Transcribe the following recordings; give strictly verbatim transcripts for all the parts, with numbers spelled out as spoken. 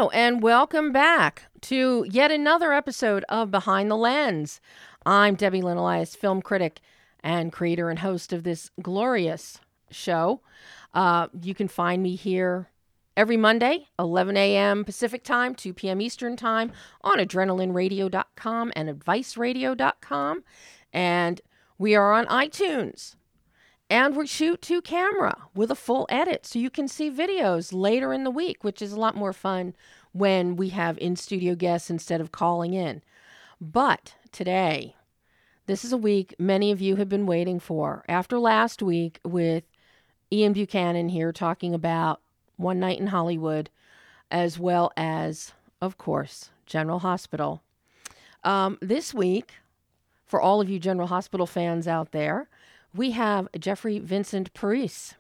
Hello, and welcome back to yet another episode of Behind the Lens. I'm Debbie Lynn Elias, film critic and creator and host of this glorious show. Uh, you can find me here every Monday, eleven a.m. Pacific Time, two p.m. Eastern Time, on adrenaline radio dot com and advice radio dot com. And we are on iTunes. And we shoot to camera with a full edit, so you can see videos later in the week, which is a lot more fun when we have in-studio guests instead of calling in. But today, this is a week many of you have been waiting for. After last week with Ian Buchanan here talking about One Night in Hollywood, as well as, of course, General Hospital. Um, this week, for all of you General Hospital fans out there, we have Jeffrey Vincent Parise,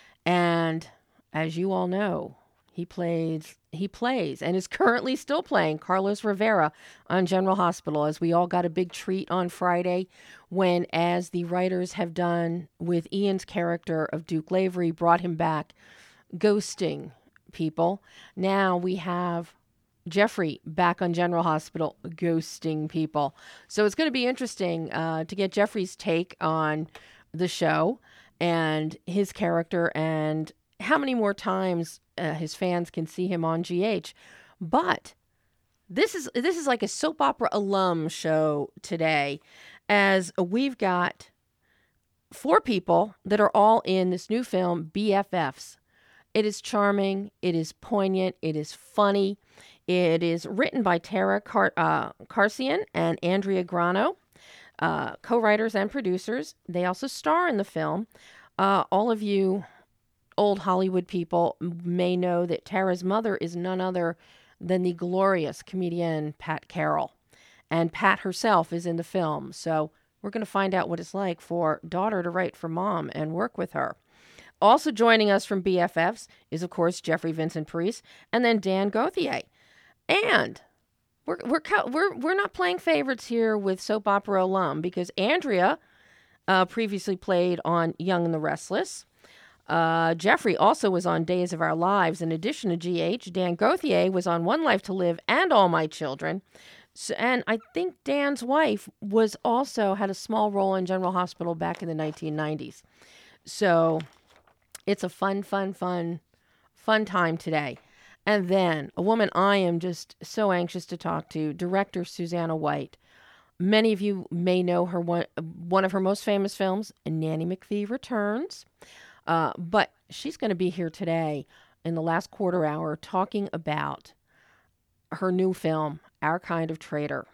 and as you all know, he plays he plays and is currently still playing Carlos Rivera on General Hospital, as we all got a big treat on Friday when, as the writers have done with Ian's character of Duke Lavery, brought him back ghosting people. Now we have Jeffrey back on General Hospital ghosting people. So it's going to be interesting uh, to get Jeffrey's take on the show and his character and how many more times uh, his fans can see him on G H. But this is this is like a soap opera alum show today, as we've got four people that are all in this new film, B F Fs. It is charming, it is poignant, it is funny. It is written by Tara Car- uh, Carcian and Andrea Grano. Uh, co-writers and producers. They also star in the film. Uh, all of you old Hollywood people may know that Tara's mother is none other than the glorious comedian Pat Carroll. And Pat herself is in the film. So we're going to find out what it's like for daughter to write for mom and work with her. Also joining us from B F Fs is, of course, Jeffrey Vincent Parise and then Dan Gauthier. And We're we're we're we're not playing favorites here with soap opera alum, because Andrea uh, previously played on Young and the Restless. Uh, Jeffrey also was on Days of Our Lives. In addition to G H, Dan Gauthier was on One Life to Live and All My Children. So, and I think Dan's wife was also had a small role in General Hospital back in the nineteen nineties. So it's a fun, fun, fun, fun time today. And then a woman I am just so anxious to talk to, director Susanna White. Many of you may know her, one, one of her most famous films, Nanny McPhee Returns. Uh, but she's going to be here today in the last quarter hour talking about her new film, Our Kind of Traitor.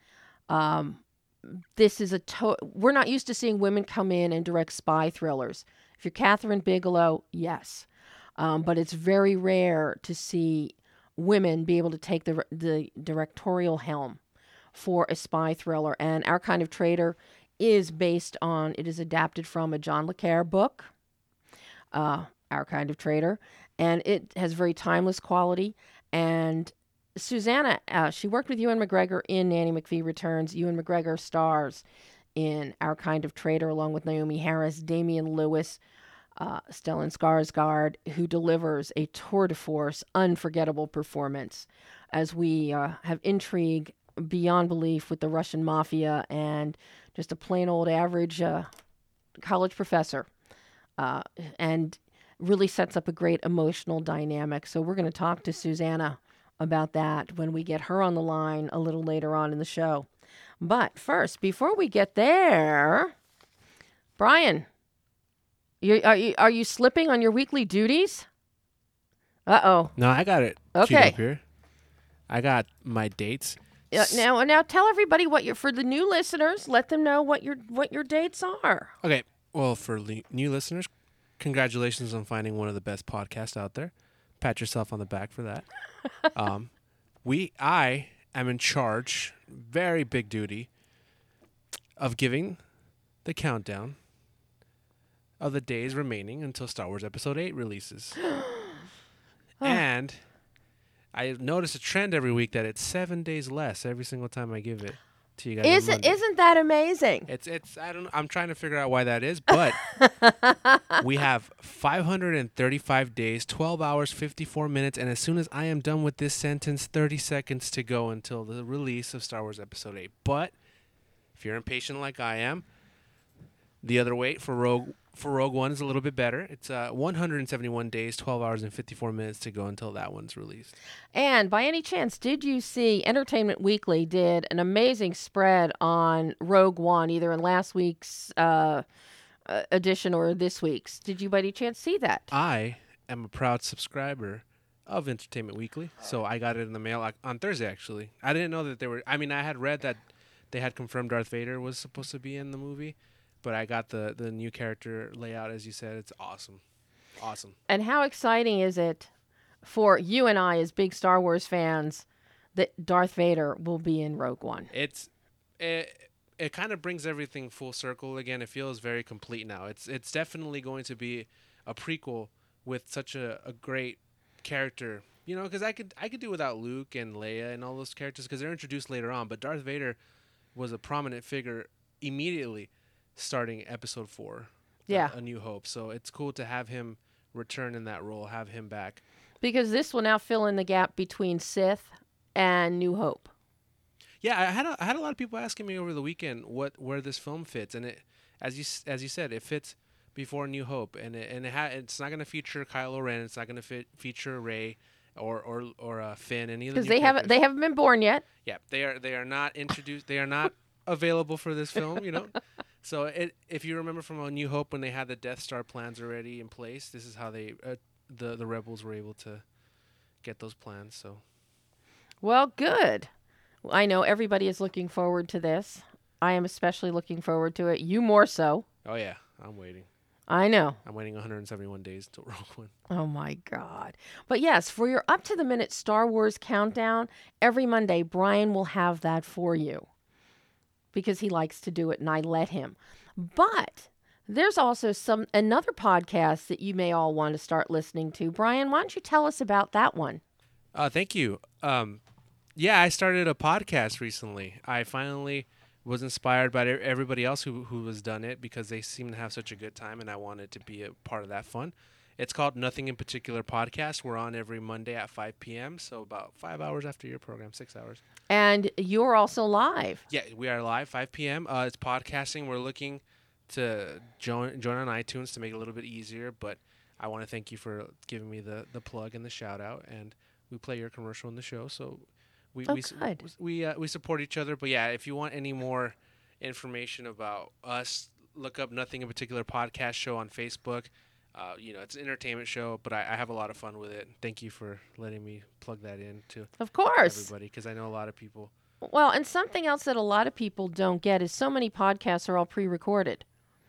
Um, this is a to- we're not used to seeing women come in and direct spy thrillers. If you're Catherine Bigelow, yes. Um, but it's very rare to see women be able to take the the directorial helm for a spy thriller. And Our Kind of Traitor is based on, it is adapted from a John le Carre book, uh, Our Kind of Traitor. And it has very timeless quality. And Susanna, uh, she worked with Ewan McGregor in Nanny McPhee Returns. Ewan McGregor stars in Our Kind of Traitor along with Naomi Harris, Damian Lewis, Uh, Stellan Skarsgård, who delivers a tour de force, unforgettable performance as we uh, have intrigue beyond belief with the Russian mafia and just a plain old average uh, college professor, uh, and really sets up a great emotional dynamic. So we're going to talk to Susanna about that when we get her on the line a little later on in the show. But first, before we get there, Brian, You, are you are you slipping on your weekly duties? Uh-oh. No, I got it. Okay. Up here. I got my dates. Uh, now, now tell everybody what you're, for the new listeners, let them know what your what your dates are. Okay. Well, for le- new listeners, congratulations on finding one of the best podcasts out there. Pat yourself on the back for that. um, we, I am in charge, very big duty, of giving the countdown of the days remaining until Star Wars Episode eight releases. And I notice a trend every week that it's seven days less every single time I give it. to you guys. on Isn't Monday. isn't that amazing? It's it's I don't I'm trying to figure out why that is, but we have five hundred thirty-five days, twelve hours, fifty-four minutes, and as soon as I am done with this sentence, thirty seconds to go until the release of Star Wars Episode eight. But if you're impatient like I am, the other wait for Rogue for Rogue One is a little bit better. It's uh, one hundred seventy-one days, twelve hours, and fifty-four minutes to go until that one's released. And by any chance, did you see Entertainment Weekly did an amazing spread on Rogue One, either in last week's uh, uh, edition or this week's? Did you by any chance see that? I am a proud subscriber of Entertainment Weekly, so I got it in the mail like, on Thursday, actually. I didn't know that they were... I mean, I had read that they had confirmed Darth Vader was supposed to be in the movie, but I got the, the new character layout, as you said. It's awesome. Awesome. And how exciting is it for you and I as big Star Wars fans that Darth Vader will be in Rogue One? It's... It, it kind of brings everything full circle again. It feels very complete now. It's it's definitely going to be a prequel with such a, a great character. You know, because I could, I could do without Luke and Leia and all those characters because they're introduced later on, but Darth Vader was a prominent figure immediately starting episode four, Yeah. A New Hope. So it's cool to have him return in that role, have him back. Because this will now fill in the gap between Sith and New Hope. Yeah, I had a, I had a lot of people asking me over the weekend what where this film fits, and it, as you s- as you said, it fits before New Hope, and it, and it ha- it's not going to feature Kylo Ren, it's not going to fit feature Rey or or or uh, Finn, any of the Because new they haven't characters. they haven't been born yet. Yeah, they are they are not introduced. They are not available for this film. You know, so it, if you remember from A New Hope when they had the Death Star plans already in place, this is how they uh, the the rebels were able to get those plans. So Well, good. I know everybody is looking forward to this. I am especially looking forward to it. You more so. oh yeah, I'm waiting. I know. I'm waiting one hundred seventy-one days until Rogue One. Oh my God. But yes, for your up to the minute Star Wars countdown, every Monday, Brian will have that for you because he likes to do it and I let him. But there's also some another podcast that you may all want to start listening to. Brian, why don't you tell us about that one? Uh, thank you. Um, yeah, I started a podcast recently. I finally was inspired by e- everybody else who who has done it because they seem to have such a good time, and I wanted to be a part of that fun. It's called Nothing in Particular Podcast. We're on every Monday at five p.m., so about five hours after your program, six hours. And you're also live. Yeah, we are live, five p.m. Uh, it's podcasting. We're looking to join join on iTunes to make it a little bit easier, but I want to thank you for giving me the, the plug and the shout out, and we play your commercial in the show, so we Oh, we s- good. we uh, we support each other. But yeah, if you want any more information about us, look up Nothing in Particular Podcast Show on Facebook. Uh, you know, it's an entertainment show, but I, I have a lot of fun with it. Thank you for letting me plug that in to Of course. everybody, because I know a lot of people. Well, and something else that a lot of people don't get is so many podcasts are all pre-recorded.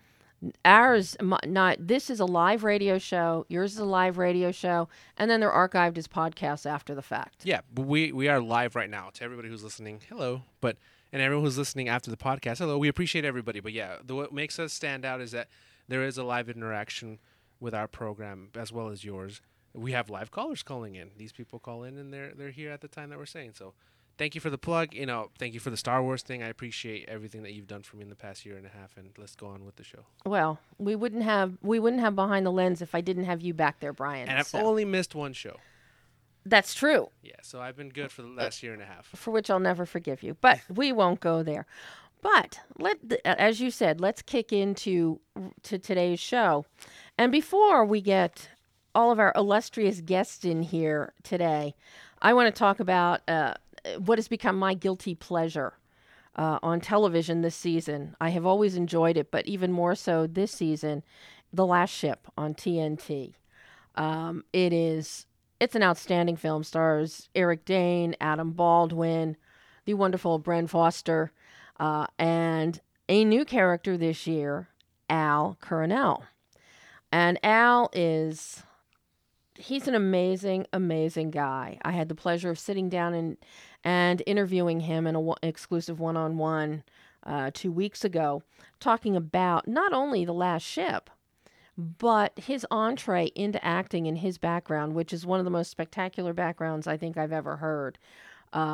Ours, m- not this is a live radio show. Yours is a live radio show, and then they're archived as podcasts after the fact. Yeah, but we we are live right now. To everybody who's listening, hello. But and everyone who's listening after the podcast, hello. We appreciate everybody. But yeah, the, what makes us stand out is that there is a live interaction with our program as well as yours. We have live callers calling in. These people call in, and they're they're here at the time that we're saying. So, thank you for the plug. You know, thank you for the Star Wars thing. I appreciate everything that you've done for me in the past year and a half. And let's go on with the show. Well, we wouldn't have we wouldn't have Behind the Lens if I didn't have you back there, Brian. And I've so- only missed one show. That's true, Yeah, so I've been good for the last year and a half. for which I'll never forgive you. But we won't go there. But let, as you said, let's kick into to today's show. And before we get all of our illustrious guests in here today, I want to talk about uh, what has become my guilty pleasure uh, on television this season. I have always enjoyed it, but even more so this season, The Last Ship on T N T. Um, it is it's an outstanding film. Stars Eric Dane, Adam Baldwin, the wonderful Bren Foster, uh, and a new character this year, Al Coronel. And Al is, he's an amazing, amazing guy. I had the pleasure of sitting down and, and interviewing him in an exclusive one-on-one uh, two weeks ago, talking about not only The Last Ship, but his entree into acting and his background, which is one of the most spectacular backgrounds I think I've ever heard. Uh,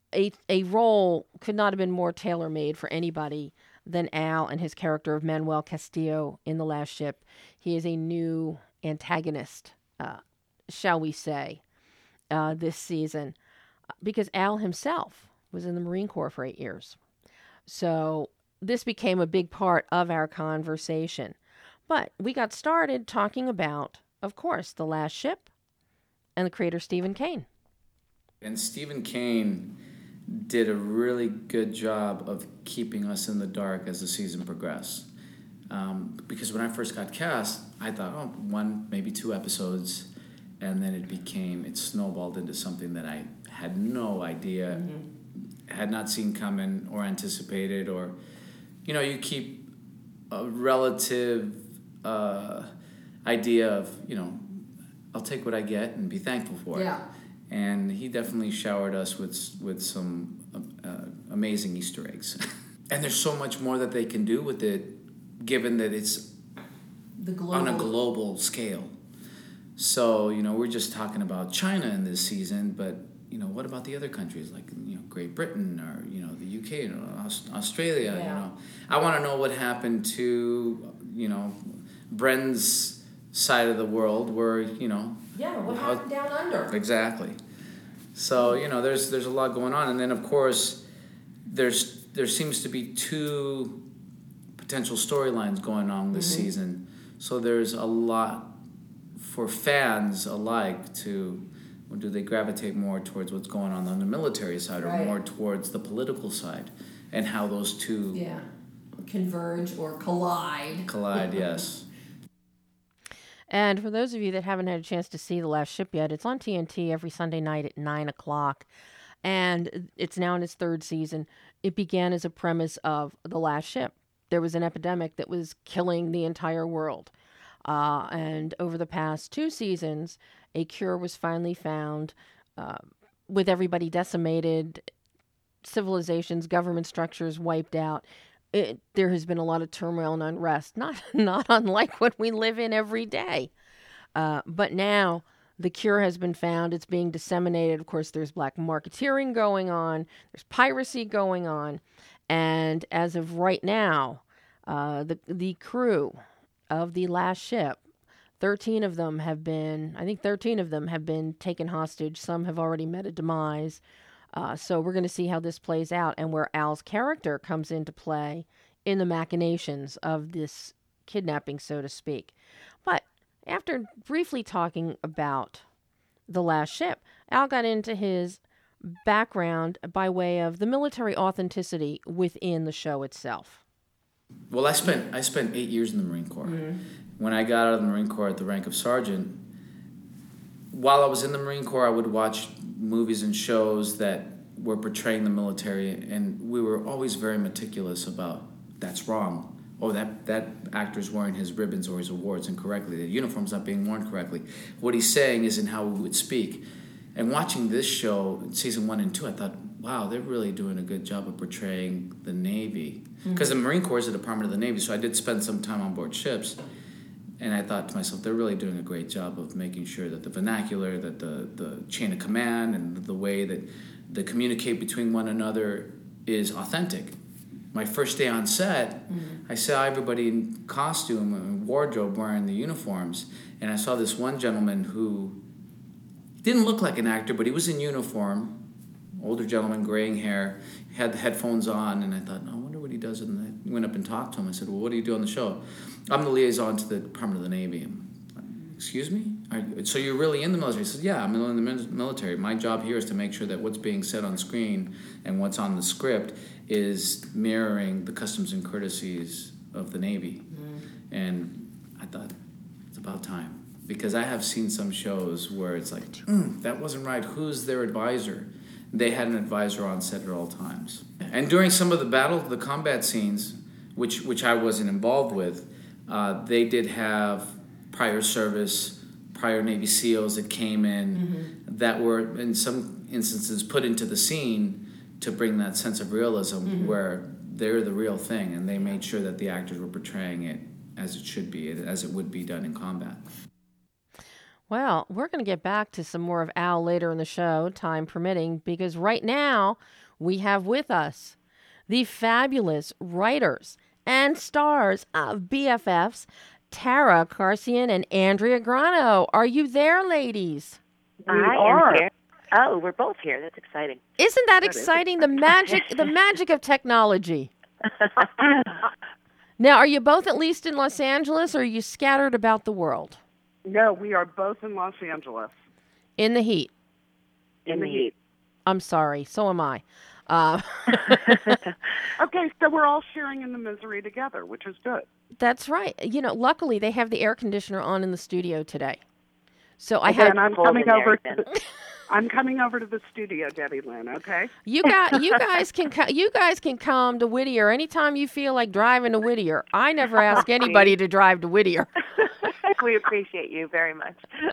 a a role could not have been more tailor made for anybody than Al and his character of Manuel Castillo in The Last Ship. He is a new antagonist, uh, shall we say, uh, this season, because Al himself was in the Marine Corps for eight years. So this became a big part of our conversation. But we got started talking about, of course, The Last Ship and the creator Stephen Kane. And Stephen Kane did a really good job of keeping us in the dark as the season progressed. Um, because when I first got cast, I thought, oh, one, maybe two episodes, and then it became, it snowballed into something that I had no idea, mm-hmm. had not seen coming or anticipated, or, you know, you keep a relative uh, idea of, you know, I'll take what I get and be thankful for yeah. it. And he definitely showered us with with some uh, amazing Easter eggs. And there's so much more that they can do with it, given that it's the global. on a global scale. So, you know, we're just talking about China in this season, but, you know, what about the other countries like, you know, Great Britain or, you know, the U K or Australia, yeah. you know. I want to know what happened to, you know, Bren's side of the world where, you know, yeah, what how, happened down under? Exactly. So, you know, there's there's a lot going on. And then, of course, there's there seems to be two potential storylines going on this mm-hmm. season. So there's a lot for fans alike to, or do they gravitate more towards what's going on on the military side right. or more towards the political side, and how those two yeah. converge or collide. Collide, yes. And for those of you that haven't had a chance to see The Last Ship yet, it's on T N T every Sunday night at nine o'clock. And it's now in its third season. It began as a premise of The Last Ship. There was an epidemic that was killing the entire world. Uh, and over the past two seasons, a cure was finally found, uh, with everybody decimated, civilizations, government structures wiped out. It, there has been a lot of turmoil and unrest, not not unlike what we live in every day. Uh, but now the cure has been found. It's being disseminated. Of course, there's black marketeering going on. There's piracy going on. And as of right now, uh, the the crew of The Last Ship, thirteen of them have been, I think thirteen of them have been taken hostage. Some have already met a demise. Uh, so we're going to see how this plays out and where Al's character comes into play in the machinations of this kidnapping, so to speak. But after briefly talking about The Last Ship, Al got into his background by way of the military authenticity within the show itself. Well, I spent I spent eight years in the Marine Corps. Mm-hmm. When I got out of the Marine Corps at the rank of sergeant, while I was in the Marine Corps, I would watch movies and shows that were portraying the military, and we were always very meticulous about that's wrong. Oh, that, that actor's wearing his ribbons or his awards incorrectly. The uniform's not being worn correctly. What he's saying isn't how we would speak. And watching this show, season one and two, I thought, wow, they're really doing a good job of portraying the Navy. Because mm-hmm. the Marine Corps is a department of the Navy, so I did spend some time on board ships. And I thought to myself, they're really doing a great job of making sure that the vernacular, that the, the chain of command, and the way that they communicate between one another is authentic. My first day on set, mm-hmm. I saw everybody in costume and wardrobe wearing the uniforms. And I saw this one gentleman who didn't look like an actor, but he was in uniform, older gentleman, graying hair, had the headphones on, and I thought, oh, I wonder what he does. And I went up and talked to him. I said, well, what do you do on the show? I'm the liaison to the Department of the Navy. Excuse me? Are, so you're really in the military? He said, yeah, I'm in the military. My job here is to make sure that what's being said on screen and what's on the script is mirroring the customs and courtesies of the Navy. Mm. And I thought, it's about time. Because I have seen some shows where it's like, mm, that wasn't right. Who's their advisor? They had an advisor on set at all times. And during some of the battle, the combat scenes, which which I wasn't involved with, uh, they did have prior service, prior Navy SEALs that came in mm-hmm. that were, in some instances, put into the scene to bring that sense of realism mm-hmm. where they're the real thing, and they made sure that the actors were portraying it as it should be, as it would be done in combat. Well, we're going to get back to some more of Al later in the show, time permitting, because right now we have with us the fabulous writers and stars of B F Fs, Tara Carcian and Andrea Grano. Are you there, ladies? We I are. am here. Oh, we're both here. That's exciting. Isn't that, That is exciting? The magic, the magic of technology. Now, are you both at least in Los Angeles, or are you scattered about the world No, we are both in Los Angeles in the heat? in the heat. I'm sorry. So am I. Uh, Okay, so we're all sharing in the misery together, which is good. that's right. You know, luckily they have the air conditioner on in the studio today. So I Okay, had and I'm cold coming in there over. then. To the, I'm coming over to the studio, Debbie Lynn. Okay. you got you guys can co- you guys can come to Whittier anytime you feel like driving to Whittier. I never ask anybody to drive to Whittier. We appreciate you very much.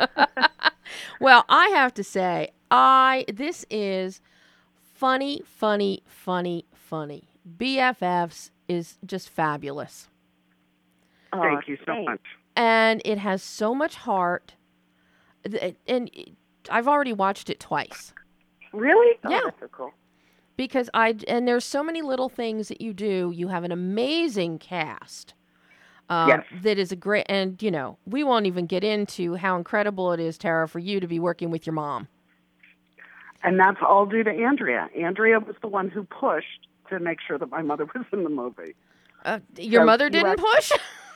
Well, I have to say, I this is funny, funny, funny, funny. B F Fs is just fabulous. Oh, Thank you so thanks. much. And it has so much heart. Th- And I've already watched it twice Really? Oh, Yeah. that's so cool. because I and there's so many little things that you do. You have an amazing cast. Um, Yes. That is a great, and you know, we won't even get into how incredible it is, Tara, for you to be working with your mom. And that's all due to Andrea. Andrea was the one who pushed to make sure that my mother was in the movie. Uh, your So mother you didn't act- push?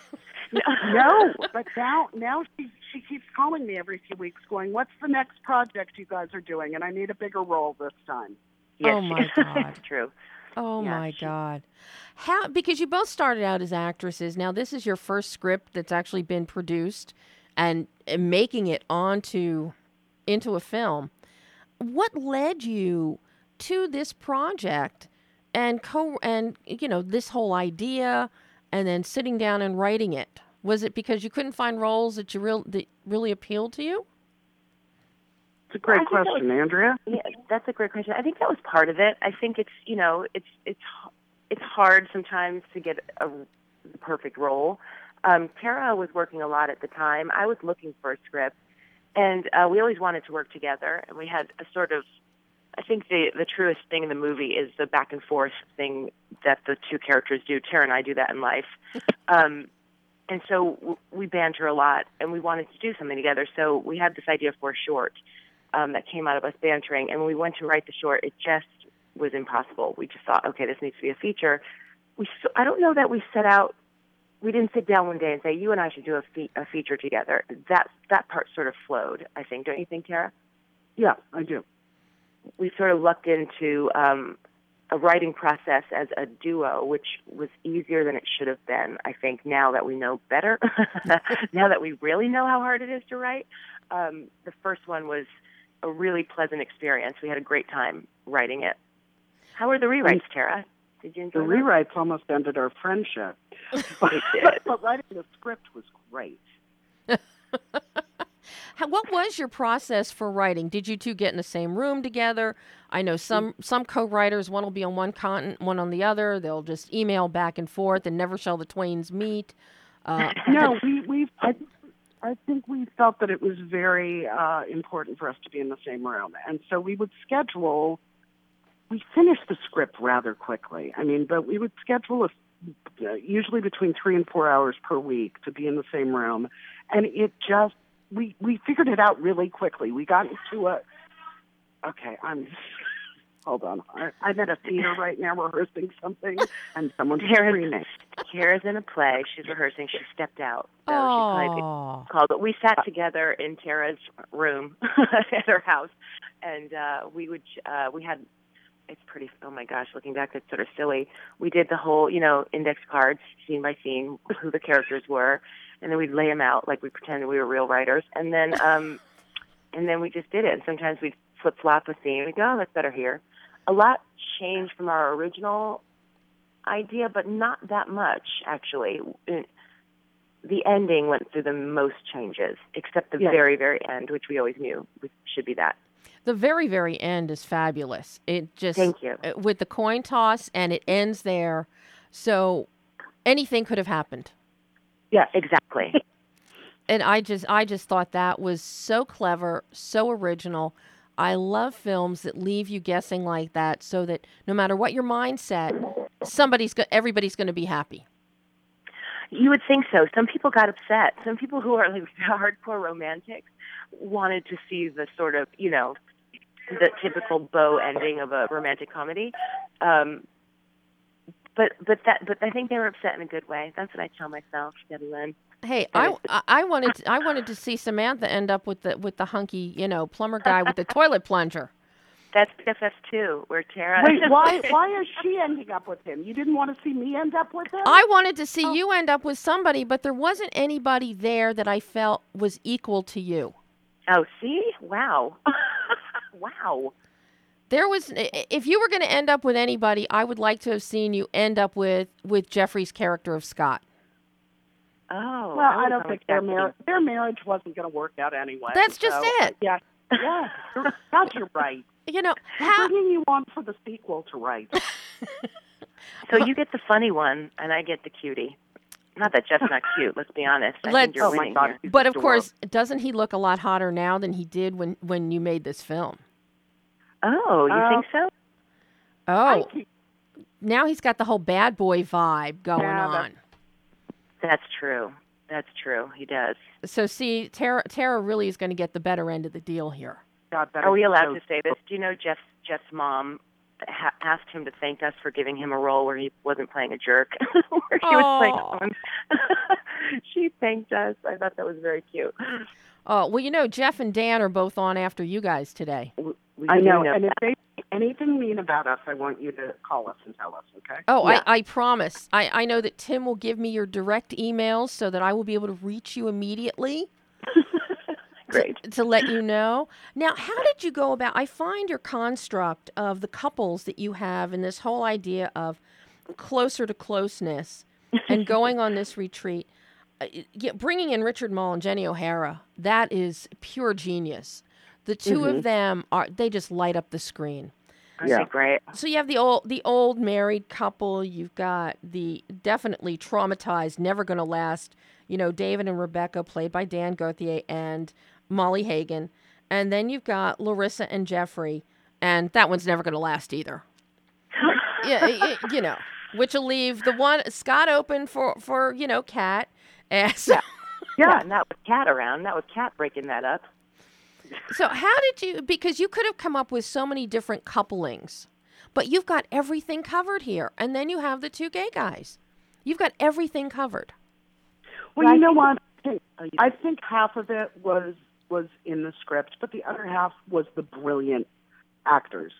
No, but now now she she keeps calling me every few weeks, going, "What's the next project you guys are doing?" And I need a bigger role this time. Yes, Oh, my she- God. It's true. Oh Yeah, my she- God. How, because you both started out as actresses. Now this is your first script that's actually been produced and, and making it onto into a film. What led you to this project and co and you know, this whole idea and then sitting down and writing it? Was it because you couldn't find roles that you real that really appealed to you? It's a great I think that question, Andrea. Yeah, that's a great question. I think that was part of it. I think it's you know it's it's it's hard sometimes to get a the perfect role. Um, Tara was working a lot at the time. I was looking for a script, and uh, we always wanted to work together. And we had a sort of, I think the the truest thing in the movie is the back and forth thing that the two characters do. Tara and I do that in life. Um, and so w- we banter a lot, and we wanted to do something together. So we had this idea for a short. Um, that came out of us bantering. And when we went to write the short, it just was impossible. We just thought, okay, this needs to be a feature. We, so, I don't know that we set out, we didn't sit down one day and say, you and I should do a, fe- a feature together. That, that part sort of flowed, I think. Don't you think, Tara? Yeah, I do. We sort of lucked into um, a writing process as a duo, which was easier than it should have been, I think, now that we know better. Now that we really know how hard it is to write. Um, the first one was a really pleasant experience. We had a great time writing it. How were the rewrites, Tara? Did you The enjoy them? rewrites almost ended our friendship. But, did. but writing the script was great. How, what was your process for writing? Did you two get in the same room together? I know some some co-writers, one will be on one continent, one on the other. They'll just email back and forth and never shall the twains meet. Uh, No, we we I, I think we felt that it was very uh, important for us to be in the same room, and so we would schedule. We finished the script rather quickly. I mean, but we would schedule a, uh, usually between three and four hours per week to be in the same room, and it just we we figured it out really quickly. We got into a. Okay, I'm. Hold on. I, I'm at a theater right now rehearsing something, and someone's Tara's, screaming. Tara's in a play. She's rehearsing. She stepped out. So she's probably oh, called. But we sat together in Tara's room at her house, and uh, we would. Uh, we had. It's pretty. Oh my gosh! Looking back, it's sort of silly. We did the whole, you know, index cards, scene by scene, who the characters were, and then we'd lay them out like we pretended we were real writers, and then, um, and then we just did it. And sometimes we'd flip flop a scene. We go, oh, that's better here. A lot changed from our original idea, but not that much actually. It, the ending went through the most changes, except the Yeah. very, very end, which we always knew should be that. the very very end is fabulous. It just Thank you. uh, with the coin toss and it ends there, so anything could have happened. Yes, Exactly. and I just I just thought that was so clever, so original. I love films that leave you guessing like that, so that no matter what your mindset, somebody's go- everybody's going to be happy. You would think so. Some people got upset. Some people who are like hardcore romantics wanted to see the sort of, you know, the typical bow ending of a romantic comedy. Um, but but that but I think they were upset in a good way. That's what I tell myself, Debbie Lynn. Hey, I, I I wanted to, I wanted to see Samantha end up with the with the hunky, you know, plumber guy with the toilet plunger. That's B F F two, where Tara. Wait, why why is she ending up with him? You didn't want to see me end up with him? I wanted to see you end up with somebody, but there wasn't anybody there that I felt was equal to you. Oh, see? Wow. Wow. There was, if you were going to end up with anybody, I would like to have seen you end up with with Jeffrey's character of Scott. Oh. Well, I don't think their marriage their marriage wasn't going to work out anyway. That's just so, it. Yeah, yeah. God, you're right. You know, I'm how, bringing you on for the sequel to write. So you get the funny one, and I get the cutie. Not that Jeff's not cute. Let's be honest. I Let's- think you're Oh my winning God. here. he's but of adorable. course, doesn't he look a lot hotter now than he did when, when you made this film? Oh, you Uh, think so? Oh, I keep- now he's got the whole bad boy vibe going Yeah, on. that's- That's true. That's true. He does. So see, Tara, Tara really is going to get the better end of the deal here. God, that Are is we allowed so- to say this? Do you know Jeff's Jeff's mom ha- asked him to thank us for giving him a role where he wasn't playing a jerk, where he was Aw. playing someone? She thanked us. I thought that was very cute. Oh, well, you know, Jeff and Dan are both on after you guys today. We, we I do know, know and if that. they say anything mean about us, I want you to call us and tell us, okay? Oh, Yeah. I, I promise. I, I know that Tim will give me your direct emails so that I will be able to reach you immediately. Great. To, to let you know. Now, how did you go about? I find your construct of the couples that you have and this whole idea of closer to closeness and going on this retreat, uh, yeah, bringing in Richard Mull and Jenny O'Hara, that is pure genius. The 2 Mm-hmm. of them are they just light up the screen. Aren't Yeah. they great? So you have the old the old married couple, you've got the definitely traumatized, never going to last, you know, David and Rebecca played by Dan Gauthier and Molly Hagan, and then you've got Larissa and Jeffrey, and that one's never going to last either. Yeah, y- y- you know, which will leave the one Scott open for for you know Kat. And so, Yeah. Yeah. and that was Kat around. That was Kat breaking that up. so how did you? Because you could have come up with so many different couplings, but you've got everything covered here, and then you have the two gay guys. You've got everything covered. Well, Well, you I know think- what? I think- Oh, you- I think half of it was was in the script, but the other half was the brilliant actors.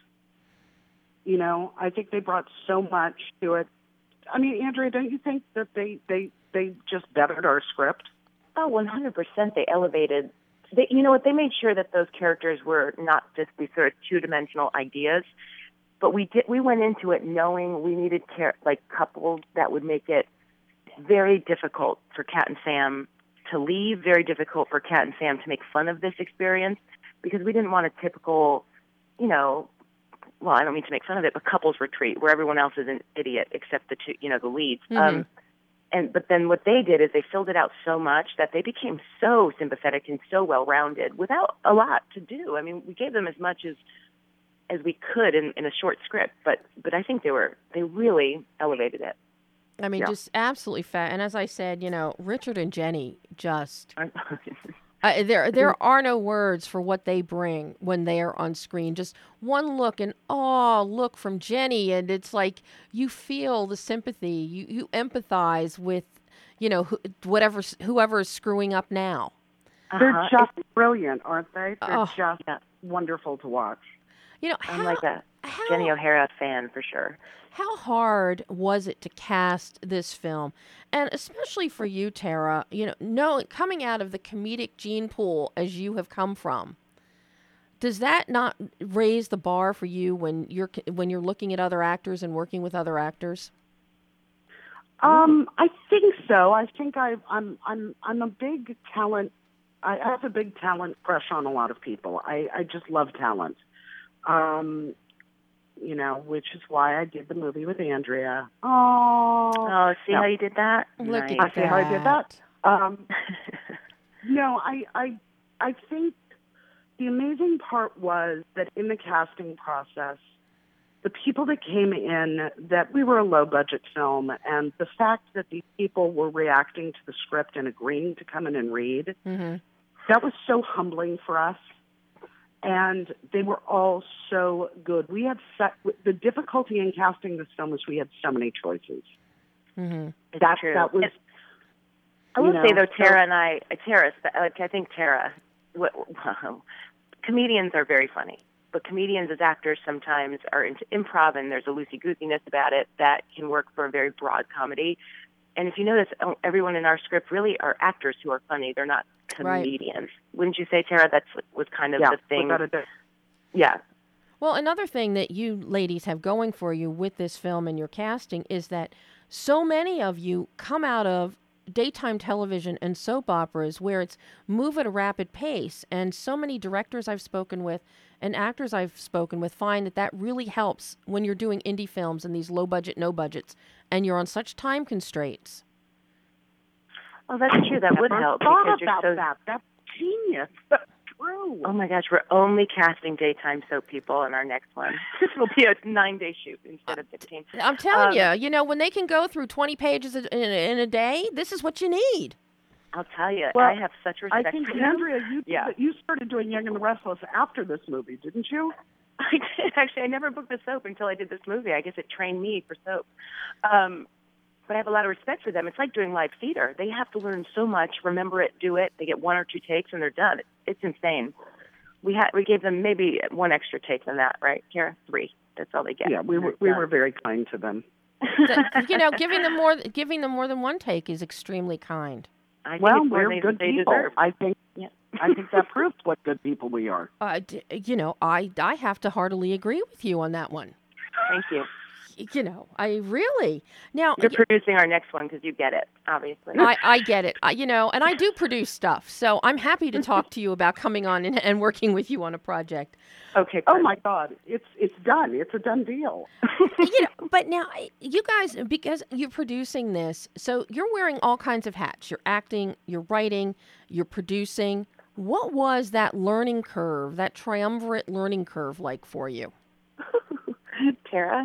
You know, I think they brought so much to it. I mean, Andrea, don't you think that they they they just bettered our script? Oh, one hundred percent. They elevated. They, you know what? They made sure that those characters were not just these sort of two-dimensional ideas, but we did. We went into it knowing we needed char- like couples that would make it very difficult for Kat and Sam to leave. Very difficult for Kat and Sam to make fun of this experience because we didn't want a typical, you know. Well, I don't mean to make fun of it, but couples retreat where everyone else is an idiot except the two, you know, the leads. Mhm. Um, and but then what they did is they filled it out so much that they became so sympathetic and so well-rounded without a lot to do. I mean, we gave them as much as as we could in, in a short script, but but I think they were they really elevated it. I mean, Yeah. just absolutely fat. And as I said, you know, Richard and Jenny just uh, there there are no words for what they bring when they are on screen. Just one look and oh, look from Jenny, and it's like you feel the sympathy. You you empathize with, you know, who, whatever whoever is screwing up now. They're Uh-huh. just brilliant, aren't they? They're Oh. just Yeah. wonderful to watch. You know, I'm how, like a how, Jenny O'Hara fan for sure. How hard was it to cast this film? And especially for you, Tara, you know, know, coming out of the comedic gene pool as you have come from, does that not raise the bar for you when you're when you're looking at other actors and working with other actors? Um, I think so. I think I, I'm I'm I'm a big talent. I have a big talent crush on a lot of people. I, I just love talent. Um, you know, which is why I did the movie with Andrea. Oh, Oh, see No. how you did that? Look Nice. at I see how I did that. Um, No, I, I, I think the amazing part was that in the casting process, the people that came in, that we were a low-budget film, and the fact that these people were reacting to the script and agreeing to come in and read, Mm-hmm. that was so humbling for us. And they were all so good. We had set, the difficulty in casting this film was we had so many choices. Mm-hmm. It's That, true. that was... It, I will you say know, though, Tara and I, Tara, like I think Tara, what, comedians are very funny, but comedians as actors sometimes are into improv, and there's a loosey-goosiness about it that can work for a very broad comedy. And if you notice, everyone in our script really are actors who are funny. They're not comedians. Right. Wouldn't you say, Tara? That's was kind of yeah, the thing. Without a doubt. Yeah. Well, another thing that you ladies have going for you with this film and your casting is that so many of you come out of daytime television and soap operas where it's move at a rapid pace. And so many directors I've spoken with and actors I've spoken with find that that really helps when you're doing indie films and these low budget, no budgets, and you're on such time constraints. Oh, that's true. That would help. Thought because about you're so... that. That's genius. That's true. Oh my gosh, we're only casting daytime soap people in our next one. This will be a nine-day shoot instead of fifteen. I'm telling um, you, you know, when they can go through twenty pages in, in a day, this is what you need. I'll tell you, well, I have such respect I think, for you. Andrea, you, yeah. you started doing Young and the Restless after this movie, didn't you? I did. Actually, I never booked the soap until I did this movie. I guess it trained me for soap. Um, but I have a lot of respect for them. It's like doing live theater. They have to learn so much, remember it, do it. They get one or two takes, and they're done. It's insane. We had we gave them maybe one extra take than that, right, Kara? Three. That's all they get. Yeah, we were we were very kind to them. The, you know, giving them more giving them more than one take is extremely kind. I think well, it's more we're than good they people. deserve. I think. Yeah. I think that proves what good people we are. Uh, d- you know, I I have to heartily agree with you on that one. Thank you. You know, I really now you're producing our next one because you get it, obviously. I, I get it. I, you know, and I do produce stuff, so I'm happy to talk to you about coming on and, and working with you on a project. Okay. Oh my God, it's it's done. It's a done deal. You know, but now you guys, because you're producing this, so you're wearing all kinds of hats. You're acting, you're writing, you're producing. What was that learning curve, that triumvirate learning curve, like for you? Tara?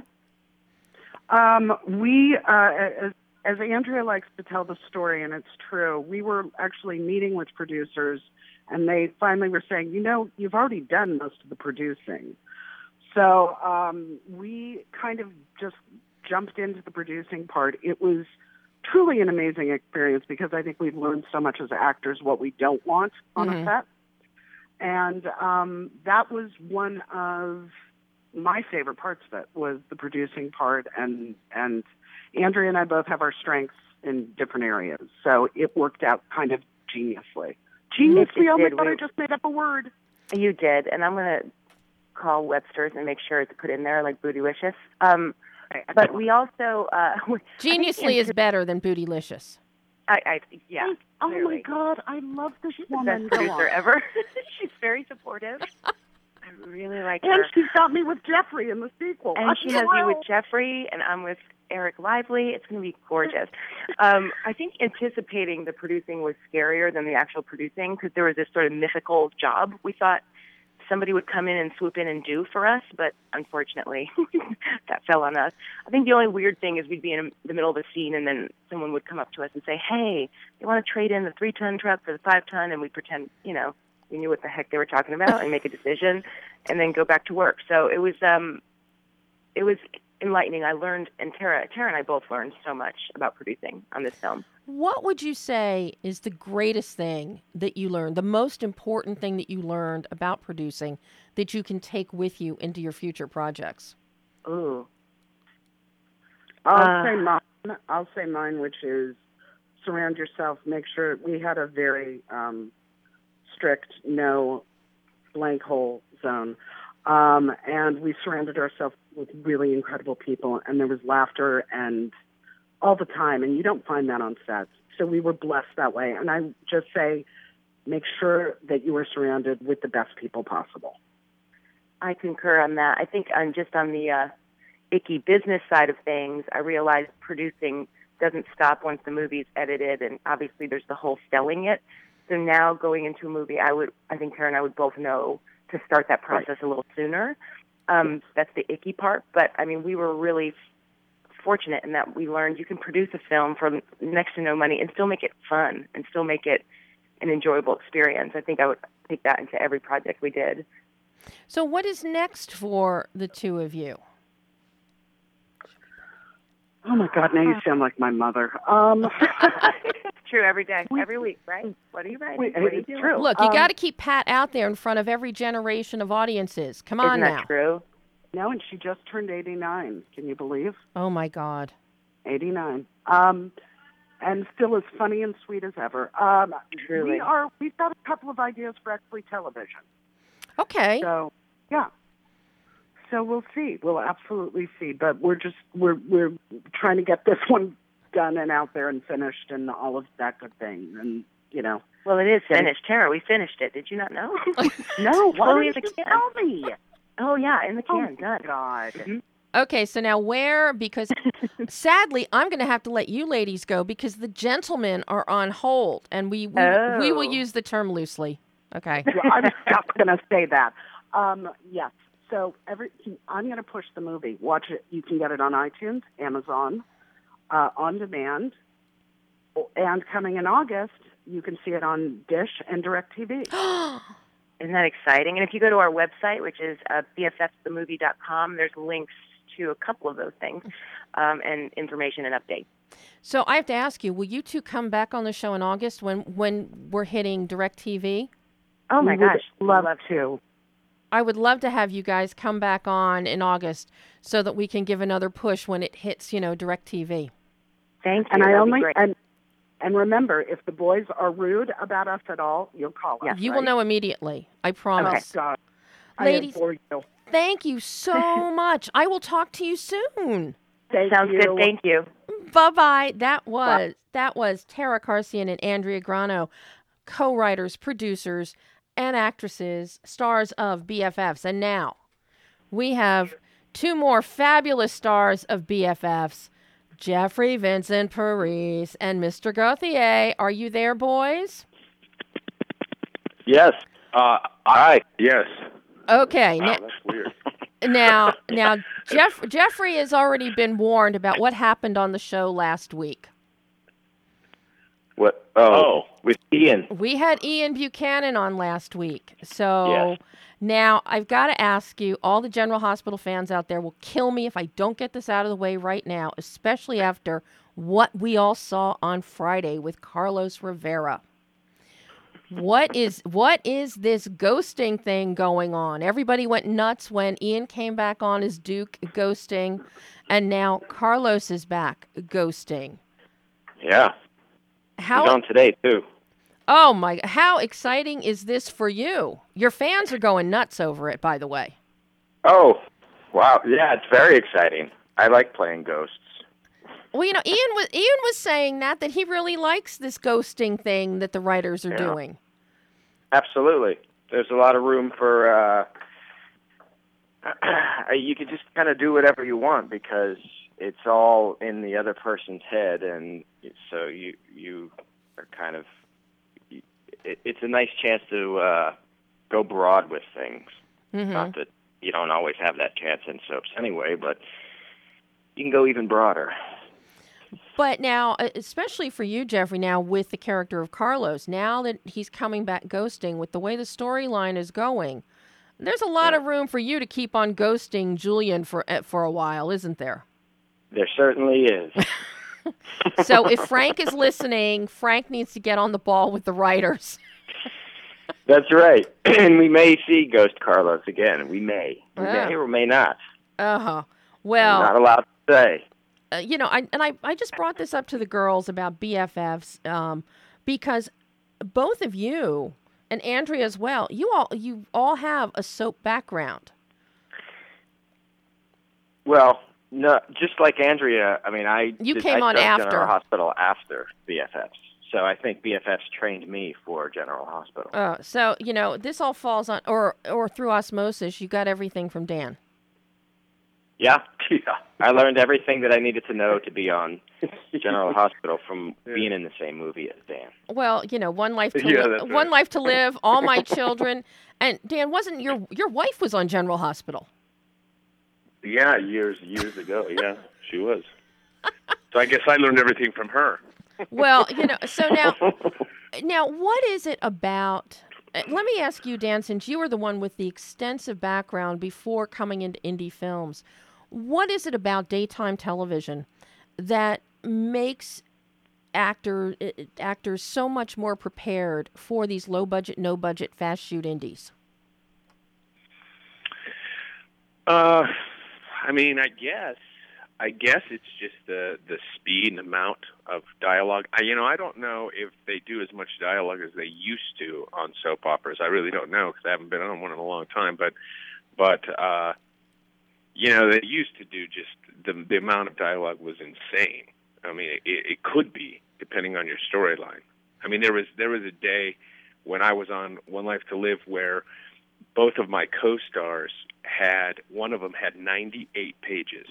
Um, we, uh, as, as Andrea likes to tell the story, and it's true, we were actually meeting with producers, and they finally were saying, you know, you've already done most of the producing. So um, we kind of just jumped into the producing part. It was truly an amazing experience because I think we've learned so much as actors what we don't want on Mm-hmm. a set. And um, that was one of my favorite parts of it, was the producing part. And, and Andrea and I both have our strengths in different areas. So it worked out kind of geniusly. Geniusly, It oh my did. God, We- I just made up a word. You did, and I'm going to call Webster's and make sure to put in there, like, bootylicious. Um, but we also... Uh, Geniusly is better than bootylicious. I, I yeah. Oh clearly. my God, I love this She's the woman. best Go producer on. ever. She's very supportive. I really like And her. she's got me with Jeffrey in the sequel. And I'm she has you with thrilled. Jeffrey, and I'm with Eric Lively. It's going to be gorgeous. um, I think anticipating the producing was scarier than the actual producing because there was this sort of mythical job we thought somebody would come in and swoop in and do for us, but unfortunately that fell on us. I think the only weird thing is we'd be in the middle of a scene and then someone would come up to us and say, hey, they want to trade in the three-ton truck for the five-ton, and we pretend, you know, we knew what the heck they were talking about and make a decision and then go back to work. So it was um, it was enlightening. I learned, and Tara, Tara and I both learned so much about producing on this film. What would you say is the greatest thing that you learned, the most important thing that you learned about producing that you can take with you into your future projects? Ooh. I'll Uh, say mine. I'll say mine, which is surround yourself. Make sure we had a very um, strict no blank hole zone, um, and we surrounded ourselves with really incredible people, and there was laughter and all the time, and you don't find that on sets. So we were blessed that way, and I just say, make sure that you are surrounded with the best people possible. I concur on that. I think I'm just on the uh, icky business side of things. I realized producing doesn't stop once the movie's edited, and obviously there's the whole selling it. So now going into a movie, I would, I think Tara and I would both know to start that process Right. a little sooner. Um, that's the icky part. But I mean, we were really fortunate in that we learned you can produce a film for next to no money and still make it fun and still make it an enjoyable experience. I think I would take that into every project we did. So what is next for the two of you? Oh my God! Now you sound like my mother. Um, It's true every day, every week, right? What are you writing? Wait, What are you it's doing? true. Look, you Um, got to keep Pat out there in front of every generation of audiences. Come on Isn't that now. true? no, and she just turned eighty-nine. Can you believe? Oh my God. eighty-nine. Um, and still as funny and sweet as ever. Um, Truly. we are. We've got a couple of ideas for Exley Television. Okay. So yeah. So we'll see. We'll absolutely see. But we're just we're we're trying to get this one done and out there and finished and all of that good thing. And you know. Well, it is Yeah. finished. Tara, we finished it. Did you not know? No, why Fully didn't in the you can. tell me? Oh, yeah, in the Oh can. my Done. God. Okay, so now where, because sadly, I'm going to have to let you ladies go because the gentlemen are on hold, and we we, we will Oh. use the term loosely. Okay. Well, I was just going to say that. Um, yes. So every I'm going to push the movie. Watch it. You can get it on iTunes, Amazon, uh, on demand, and coming in August, you can see it on Dish and DirecTV. Isn't that exciting? And if you go to our website, which is uh, b f f the movie dot com, there's links to a couple of those things um, and information and updates. So I have to ask you, will you two come back on the show in August when, when we're hitting DirecTV? Oh, my We would gosh. love Love to. I would love to have you guys come back on in August so that we can give another push when it hits, you know, DirecTV. Thank you. And I That'd be only great. and and remember, if the boys are rude about us at all, you'll call us. You right? will know immediately. I Oh promise. God, Ladies- I adore you. Thank you so much. I will talk to you soon. Thank Sounds you. good. Thank you. Bye bye. That was that was Tara Carcian and Andrea Grano, co-writers, producers, and actresses, stars of B F Fs. And now we have two more fabulous stars of B F Fs, Jeffrey Vincent Parise and Mister Gauthier. Are you there, boys? Yes. Uh, I yes. Okay. Wow, Now, that's weird. now, now Jeff, Jeffrey has already been warned about what happened on the show last week. What? Oh, with Ian. We had Ian Buchanan on last week. So Yes. now I've got to ask you, all the General Hospital fans out there will kill me if I don't get this out of the way right now, especially after what we all saw on Friday with Carlos Rivera. What is what is this ghosting thing going on? Everybody went nuts when Ian came back on as Duke ghosting, and now Carlos is back ghosting. Yeah. How He's on today too. Oh my, how exciting is this for you? Your fans are going nuts over it, by the way. Oh, wow. Yeah, it's very exciting. I like playing ghosts. Well, you know, Ian was Ian was saying that that he really likes this ghosting thing that the writers are Yeah. doing. Absolutely. There's a lot of room for. Uh, you can just kind of do whatever you want because it's all in the other person's head, and so you you are kind of. It, it's a nice chance to uh, go broad with things. Mhm. Not that you don't always have that chance in soaps anyway, but you can go even broader. But now, uh, especially for you, Jeffrey, now with the character of Carlos, now that he's coming back ghosting, with the way the storyline is going, there's a lot Yeah. of room for you to keep on ghosting Julian for uh, for a while, isn't there? There certainly is. So if Frank is listening, Frank needs to get on the ball with the writers. That's right. And we may see Ghost Carlos again. We may. We Yeah. may or may not. Uh-huh. We're Well, not allowed to say. uh, you know, I and I, I just brought this up to the girls about B F Fs um, because both of you and Andrea as well, you all you all have a soap background. Well, no, just like Andrea, I mean, I You did, came I on started after. General Hospital after B F Fs. So I think B F Fs trained me for General Hospital. Uh, so you know, this all falls on or or through osmosis. You got everything from Dan. Yeah, I learned everything that I needed to know to be on General Hospital from Yeah. being in the same movie as Dan. Well, you know, one life to Yeah, li- that's one right. life to live, all my children, and Dan, wasn't your your wife was on General Hospital? Yeah, years years ago. Yeah, she was. So I guess I learned everything from her. Well, you know, so now now what is it about? uh, Let me ask you, Dan, since you were the one with the extensive background before coming into indie films, what is it about daytime television that makes actor uh, actors so much more prepared for these low budget, no budget, fast shoot indies? Uh, I mean, I guess, I guess it's just the the speed and amount of dialogue. I, you know, I don't know if they do as much dialogue as they used to on soap operas. I really don't know because I haven't been on one in a long time. But, but uh, you know, they used to do just the the amount of dialogue was insane. I mean, it, it could be depending on your storyline. I mean, there was there was a day when I was on One Life to Live where both of my co-stars had, one of them had ninety-eight pages.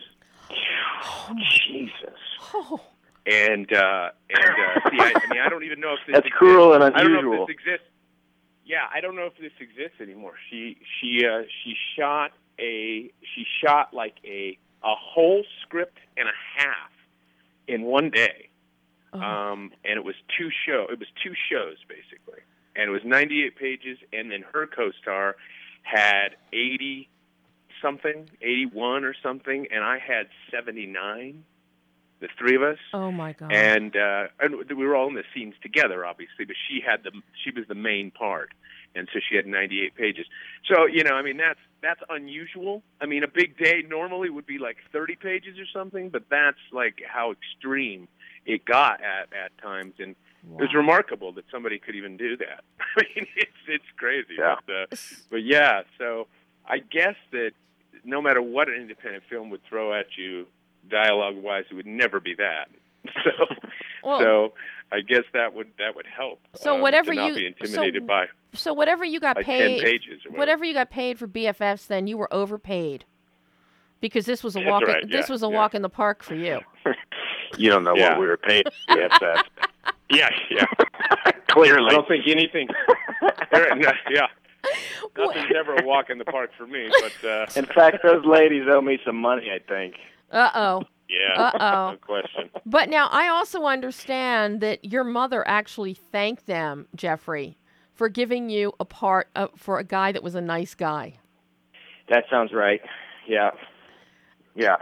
Jesus. Oh, And, uh, and uh, see, I, I mean, I don't even know if this That's exists. cruel and I don't know unusual. if this exists. Yeah, I don't know if this exists anymore. She, she, uh, she shot a, she shot like a, a whole script and a half in one day. oh. Um, and it was two show. It was two shows basically, and it was ninety-eight pages. And then her co-star had eighty something, eighty-one or something, and I had seventy-nine. The three of us, Oh my God. and uh, and we were all in the scenes together, obviously. But she had the she was the main part, and so she had ninety-eight pages. So you know, I mean, that's that's unusual. I mean, a big day normally would be like thirty pages or something, but that's like how extreme it got at at times, and Wow. it was remarkable that somebody could even do that. I mean, it's it's crazy. Yeah. But, uh, but yeah, so I guess that no matter what an independent film would throw at you, dialogue-wise, it would never be that. So, Well- so I guess that would that would help. So um, whatever to not you- be intimidated so by So whatever you got like paid, ten pages or whatever. whatever you got paid for B F Fs, then you were overpaid, because this was a That's walk. right, This yeah, was a yeah. walk in the park for you. You don't know Yeah. what we were paid. Yes, that's Yeah, yeah. I clearly. don't think anything. there- no, yeah, What- nothing's ever a walk in the park for me. But uh, In fact, those ladies owe me some money, I think. Uh oh. yeah, Uh-oh. no question. But now I also understand that your mother actually thanked them, Jeffrey, for giving you a part uh, for a guy that was a nice guy. That sounds right. Yeah. Yeah.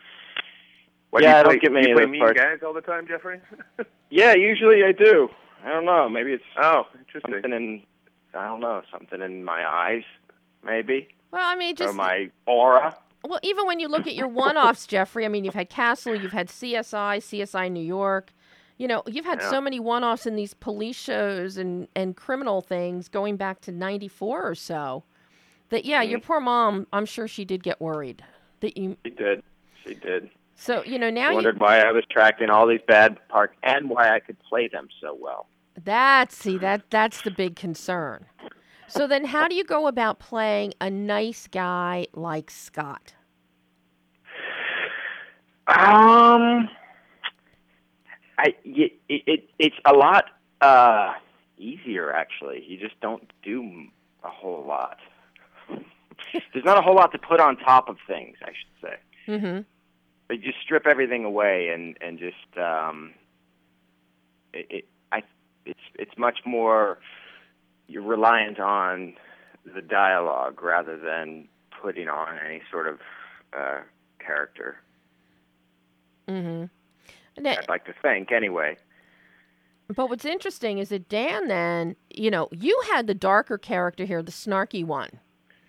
What, Yeah, do you I play, don't get many you of play those mean parts. guys all the time, Jeffrey? Yeah, usually I do. I don't know. Maybe it's Oh, interesting. something in, I don't know, something in my eyes, maybe, Well, I mean, or just my aura. well, even when you look at your one-offs, Jeffrey. I mean, you've had Castle, you've had C S I, C S I New York. You know, you've had Yeah. so many one-offs in these police shows and and criminal things going back to ninety-four or so. That yeah, your Mm-hmm. poor mom. I'm sure she did get worried that you. She did. She did. So you know now I you. wondered why I was tracking all these bad parts and why I could play them so well. That's see that that's the big concern. So then, how do you go about playing a nice guy like Scott? Um, I it, it it's a lot uh, easier actually. You just don't do a whole lot. There's not a whole lot to put on top of things, I should say. Mm-hmm. They just strip everything away and and just um, it, it I it's it's much more you're reliant on the dialogue rather than putting on any sort of uh, character. Mm-hmm. Now, I'd like to think anyway. but what's interesting is that Dan, then you know, you had the darker character here, the snarky one.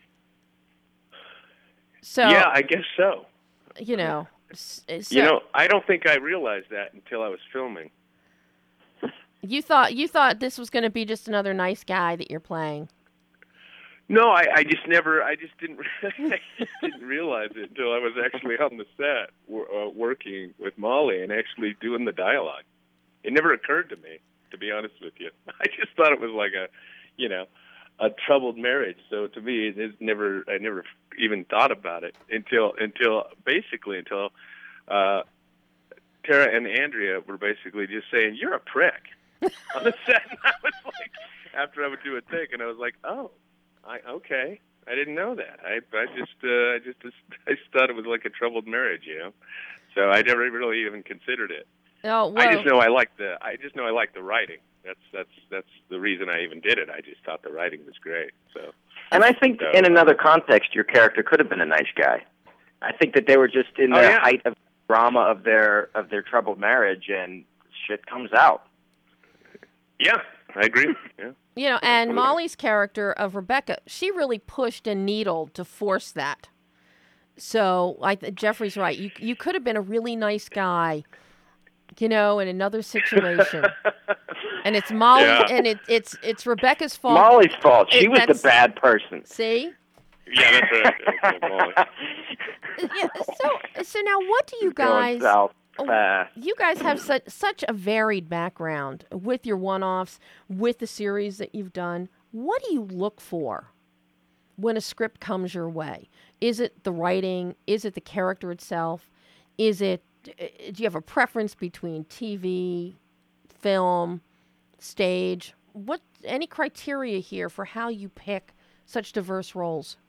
So yeah, I guess so. you know, s- so You know, I don't think I realized that until I was filming. you thought you thought this was going to be just another nice guy that you're playing. No, I, I just never, I just didn't, I just didn't realize it until I was actually on the set wor- uh, working with Molly and actually doing the dialogue. It never occurred to me, to be honest with you. I just thought it was like a, you know, a troubled marriage. So to me, it's never I never even thought about it until until basically until uh, Tara and Andrea were basically just saying, "You're a prick." On the set, and I was like, after I would do a take, and I was like, "Oh, I okay, I didn't know that. I I just uh, I just I just thought it was like a troubled marriage, you know." So I never really even considered it. Oh, well, I just know I like the I just know I like the writing. That's that's that's the reason I even did it. I just thought the writing was great. So, and I think so, in another context, your character could have been a nice guy. I think that they were just in Oh, the yeah. height of drama of their of their troubled marriage, and shit comes out. yeah, I agree. Yeah. you know, and Molly's character of Rebecca, she really pushed and needled to force that. So I th- Jeffrey's right. You you could have been a really nice guy, you know, in another situation. And it's Molly, Yeah. and it, it's it's Rebecca's fault. Molly's fault. She It- was the that's- bad person. See? Yeah, that's right. That's right, Molly. Yeah. So so now, what do you Going guys? south Oh, fast. You guys have such such a varied background with your one-offs, with the series that you've done. What do you look for when a script comes your way? Is it the writing? Is it the character itself? Is it? Do you have a preference between T V, film, stage? What any criteria here for how you pick such diverse roles?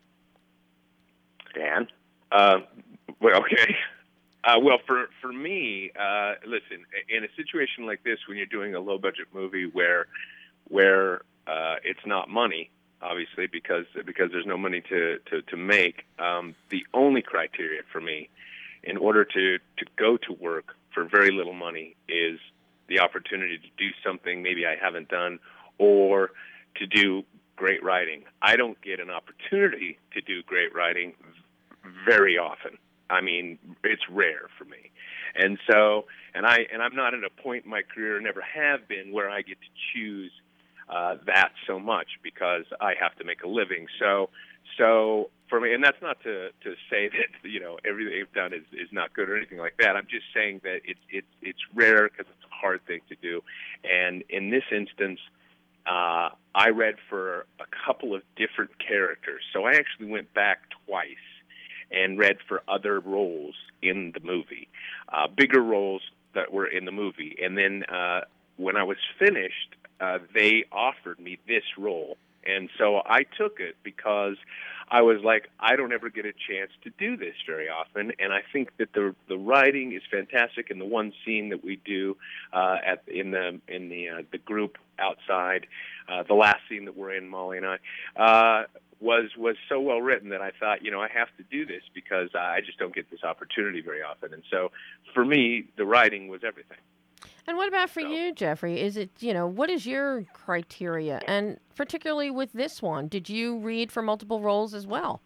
Dan? Uh, well, okay. Uh, well, for for me, uh, listen, in a situation like this, when you're doing a low budget movie where where uh, it's not money, obviously, because because there's no money to to to make, um, the only criteria for me, in order to to go to work for very little money, is the opportunity to do something maybe I haven't done, or to do great writing. I don't get an opportunity to do great writing very often. I mean, it's rare for me. And so, and I and I'm not at a point in my career, never have been, where I get to choose uh, that so much, because I have to make a living. So, so for me, and that's not to, to say that, you know, everything I've done is, is not good or anything like that. I'm just saying that it's it's it's rare because it's a hard thing to do. And in this instance, uh, I read for a couple of different characters. So I actually went back twice and read for other roles in the movie, uh, bigger roles that were in the movie. And then uh, when I was finished, uh, they offered me this role. And so I took it because I was like, I don't ever get a chance to do this very often. And I think that the the writing is fantastic. And the one scene that we do uh, at in the in the uh, the group outside, uh, the last scene that we're in, Molly and I, uh, was was so well written that I thought, you know, I have to do this because I just don't get this opportunity very often. And so for me, the writing was everything. And what about for So- you, Jeffrey? Is it, you know, what is your criteria? And particularly with this one, did you read for multiple roles as well?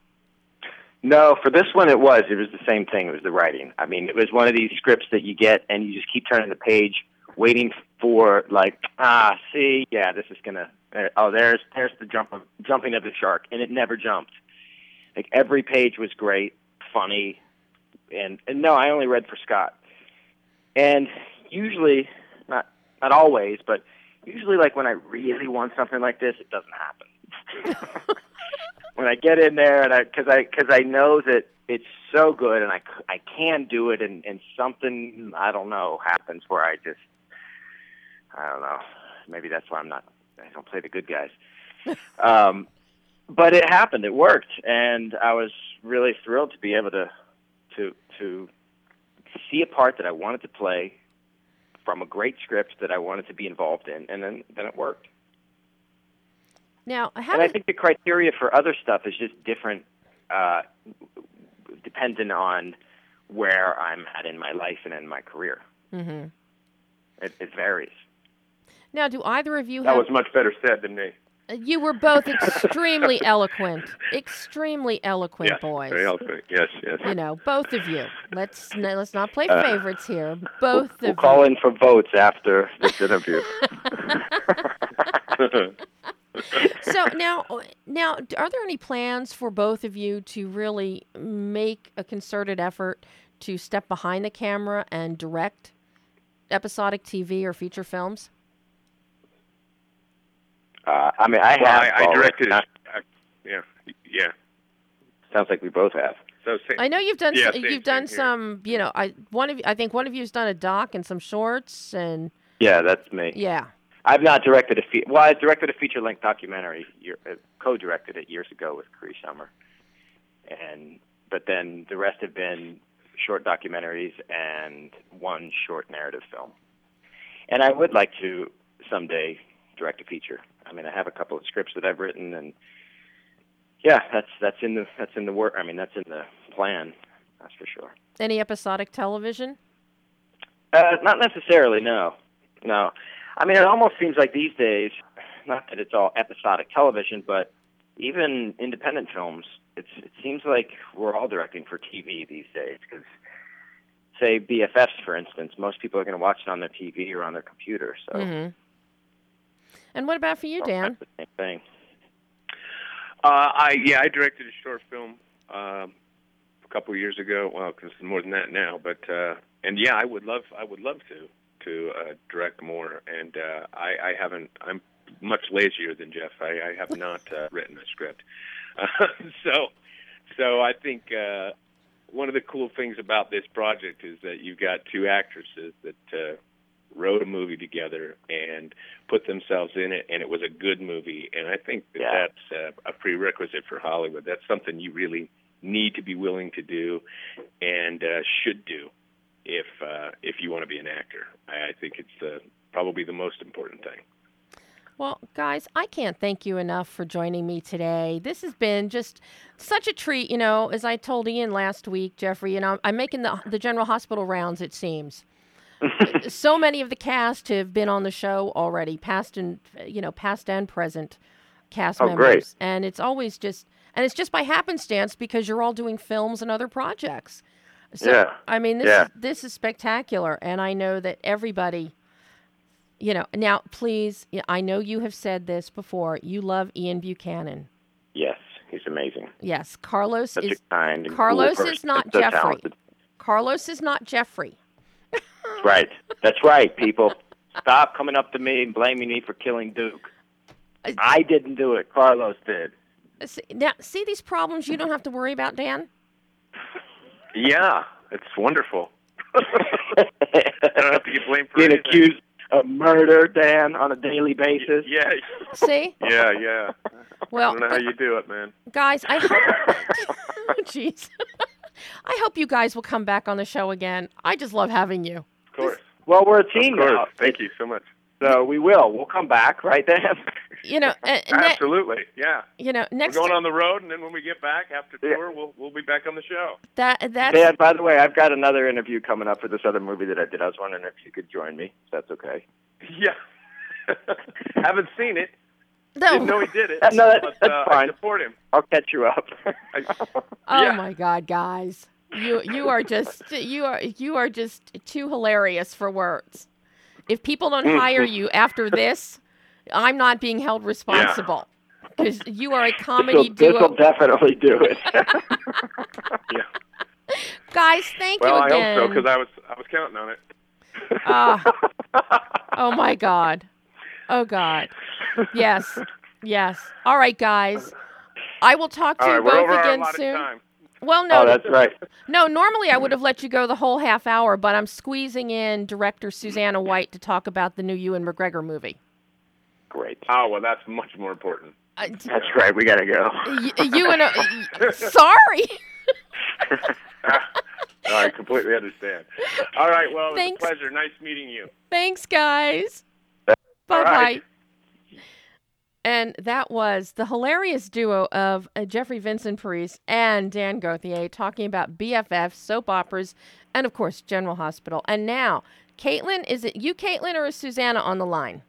No, for this one it was. It was the same thing. It was the writing. I mean, it was one of these scripts that you get and you just keep turning the page, waiting for, like, ah, see, yeah, this is gonna. Uh, oh, there's there's the jump of, jumping of the shark, and it never jumped. Like every page was great, funny, and and no, I only read for Scott. And usually, not not always, but usually, like when I really want something like this, it doesn't happen. When I get in there, and I because I because I know that it's so good, and I, c- I can do it, and, and something I don't know happens where I just I don't know. Maybe that's why I'm not. I don't play the good guys. Um, but it happened. It worked, and I was really thrilled to be able to to to see a part that I wanted to play from a great script that I wanted to be involved in, and then then it worked. Now, how And I did, think the criteria for other stuff is just different, uh, dependent on where I'm at in my life and in my career. Mhm. It, it varies. now, do either of you That have? was much better said than me. You were both extremely eloquent, extremely eloquent Yes, boys. very eloquent. Yes, yes. You know, both of you. Let's n- let's not play Uh, favorites here. Both We'll of call you. in for votes after this interview. So now, now, are there any plans for both of you to really make a concerted effort to step behind the camera and direct episodic T V or feature films? Uh, I mean, I Well, have. I, I already. directed. Not- I, yeah, yeah. Sounds like we both have. So same, I know you've done Yeah, s- same- you've done same here. some, you know, I one of you, I think one of you's done a doc and some shorts and Yeah, that's me. yeah. I've not directed a fe- well. I directed a feature-length documentary. Year, uh, co-directed it years ago with Cree Summer, and but then the rest have been short documentaries and one short narrative film. And I would like to someday direct a feature. I mean, I have a couple of scripts that I've written, and yeah, that's that's in the that's in the work. I mean, that's in the plan. That's for sure. Any episodic television? Uh, not necessarily. No, no. I mean, it almost seems like these days, not that it's all episodic television, but even independent films, it's, it seems like we're all directing for T V these days. Because, say, B F Fs, for instance, most people are going to watch it on their T V or on their computer. So, Mm-hmm. And what about for you, Dan? that's the same thing. Uh, I yeah, I directed a short film um, a couple of years ago. Well, because more than that now, but uh, and yeah, I would love I would love to to uh, direct more. And uh, I, I haven't. I'm much lazier than Jeff. I, I have not uh, written a script. Uh, so so I think uh, one of the cool things about this project is that you've got two actresses that uh, wrote a movie together and put themselves in it, and it was a good movie. And I think that Yeah. that's uh, a prerequisite for Hollywood. That's something you really need to be willing to do and uh, should do if uh, if you want to be an actor. I, I think it's uh, probably the most important thing. Well, guys, I can't thank you enough for joining me today. This has been just such a treat. You know, as I told Ian last week, Jeffrey, you know, I'm making the the General Hospital rounds, it seems. So many of the cast have been on the show already, past and, you know, past and present cast Oh, members. great. And it's always just, and it's just by happenstance because you're all doing films and other projects. So, Yeah. I mean, this, Yeah. is, this is spectacular. And I know that everybody... You know, now, please, I know you have said this before. You love Ian Buchanan. Yes, he's amazing. Yes, Carlos Such is a kind and Carlos cool is person. not So Jeffrey. talented. Carlos is not Jeffrey. Right. That's right, people. Stop coming up to me and blaming me for killing Duke. I didn't do it. Carlos did. See, now, see these problems you don't have to worry about, Dan? Yeah, it's wonderful. I don't have to get blamed for Being anything. accused of murder, Dan, on a daily basis. Yeah, See? yeah, yeah. Well, I don't know how you do it, man. guys, I hope... Oh, jeez. I hope you guys will come back on the show again. I just love having you. Of course. Well, we're a team Of course. now. Thank you so much. So we will. We'll come back, right, Dan? You know, uh, ne- Absolutely, yeah. you know, We're next going on the road, and then when we get back after Yeah. tour, we'll we'll be back on the show. that that's Dan, by the way, I've got another interview coming up for this other movie that I did. I was wondering if you could join me, if that's okay. Yeah. Haven't seen it. no. Didn't know he did it. No, that's- but, that's uh, fine. I support him. I'll catch you up. I, Oh yeah. my God, guys. You you are just you are you are just too hilarious for words. If people don't hire you after this, I'm not being held responsible because you are a comedy This will duo. definitely do it. Yeah. Guys, thank Well, you I again. hope so because I was I was counting on it. Ah. Oh my God. Oh God. Yes. Yes. All right, guys. I will talk to All you right, we're both over our again allotted soon. time. Well, no, Oh, that's right. no. Normally, I would have let you go the whole half hour, but I'm squeezing in director Susanna White to talk about the new Ewan McGregor movie. Great. Oh well, that's much more important. Uh, That's right. We got to go. y- you and uh, sorry. I completely understand. All right, well, it was Thanks. a pleasure. Nice meeting you. Thanks, guys. All Bye bye. right. And that was the hilarious duo of uh, Jeffrey Vincent Parise and Dan Gauthier talking about B F Fs, soap operas, and of course, General Hospital. And now, Caitlin, is it you, Caitlin, or is Susanna on the line?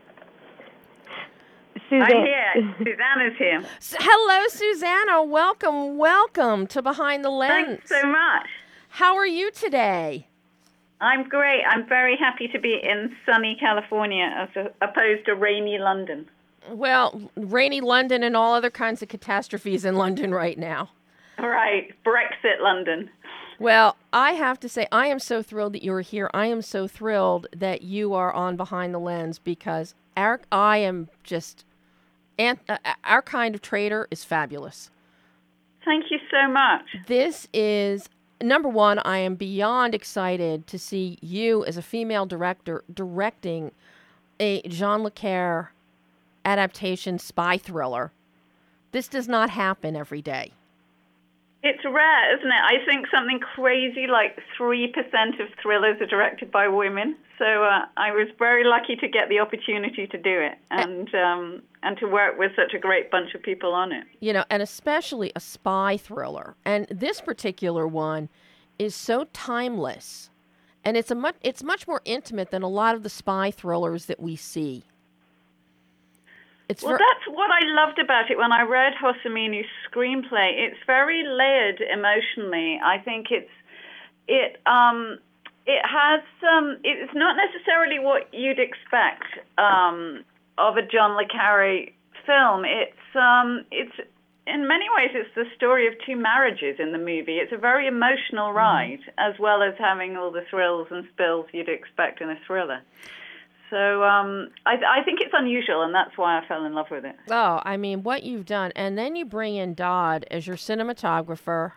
I'm here. Susanna's here. S- Hello, Susanna. Welcome, welcome to Behind the Lens. Thanks so much. How are you today? I'm great. I'm very happy to be in sunny California as a, opposed to rainy London. Well, rainy London and all other kinds of catastrophes in London right now. All right, Brexit London. Well, I have to say, I am so thrilled that you're here. I am so thrilled that you are on Behind the Lens because Eric, I am just, And uh, Our Kind of Traitor is fabulous. Thank you so much. This is, number one, I am beyond excited to see you as a female director directing a Jean Le Carre adaptation spy thriller. This does not happen every day. It's rare, isn't it? I think something crazy like three percent of thrillers are directed by women. So uh, I was very lucky to get the opportunity to do it and um, and to work with such a great bunch of people on it. You know, and especially a spy thriller. And this particular one is so timeless. And it's a much it's much more intimate than a lot of the spy thrillers that we see. It's well, ver- that's what I loved about it when I read Hossamini's screenplay. It's very layered emotionally. I think it's it um it has um it's not necessarily what you'd expect um of a John Le Carre film. It's um it's in many ways it's the story of two marriages in the movie. It's a very emotional ride, mm-hmm. as well as having all the thrills and spills you'd expect in a thriller. So um, I, I think it's unusual, and that's why I fell in love with it. Oh, I mean, what you've done. And then you bring in Dodd as your cinematographer.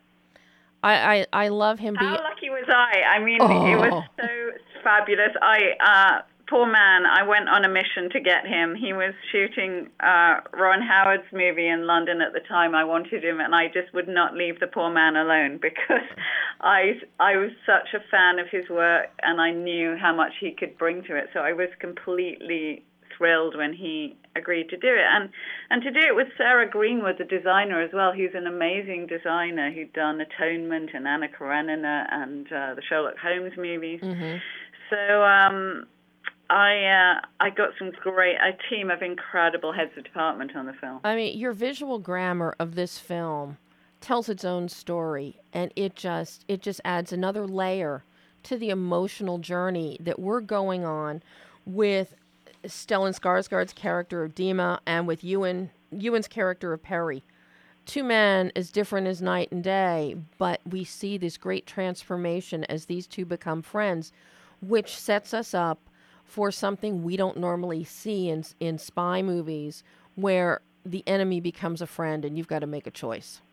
I I, I love him. How be- lucky was I? I mean, oh. it was so fabulous. I uh, poor man, I went on a mission to get him. He was shooting uh, Ron Howard's movie in London at the time. I wanted him, and I just would not leave the poor man alone because I I was such a fan of his work, and I knew how much he could bring to it. So I was completely thrilled when he agreed to do it, and and to do it with Sarah Greenwood, the designer as well, who's an amazing designer who'd done Atonement and Anna Karenina and uh, the Sherlock Holmes movies. Mm-hmm. So um, I uh, I got some great a team of incredible heads of department on the film. I mean, your visual grammar of this film tells its own story, and it just it just adds another layer to the emotional journey that we're going on with Stellan Skarsgård's character of Dima and with Ewan Ewan's character of Perry. Two men as different as night and day, but we see this great transformation as these two become friends, which sets us up for something we don't normally see in in spy movies, where the enemy becomes a friend and you've got to make a choice.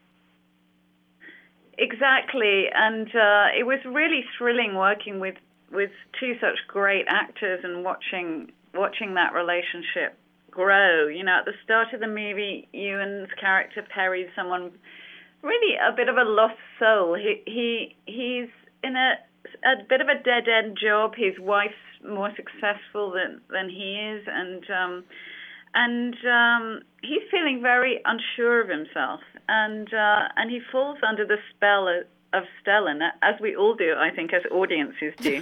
Exactly, and uh, it was really thrilling working with, with two such great actors and watching watching that relationship grow. You know, at the start of the movie, Ewan's character Perry is someone really a bit of a lost soul. He he he's in a a bit of a dead end job. His wife's more successful than than he is, and um, and um, he's feeling very unsure of himself, and uh, and he falls under the spell of, of Stellan, as we all do, I think, as audiences do.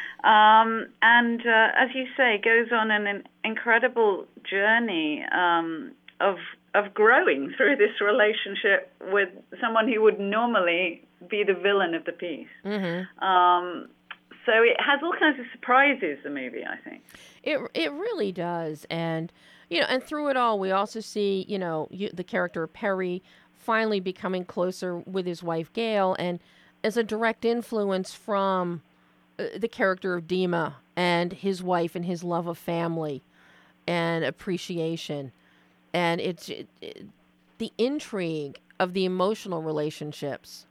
Um, and uh, as you say, goes on an, an incredible journey um, of of growing through this relationship with someone who would normally be the villain of the piece. Mm-hmm. Um, so it has all kinds of surprises, the movie, I think. It it really does, and you know, and through it all, we also see you know you, the character of Perry finally becoming closer with his wife Gail, and as a direct influence from the character of Dima and his wife and his love of family and appreciation. And it's it, it, the intrigue of the emotional relationships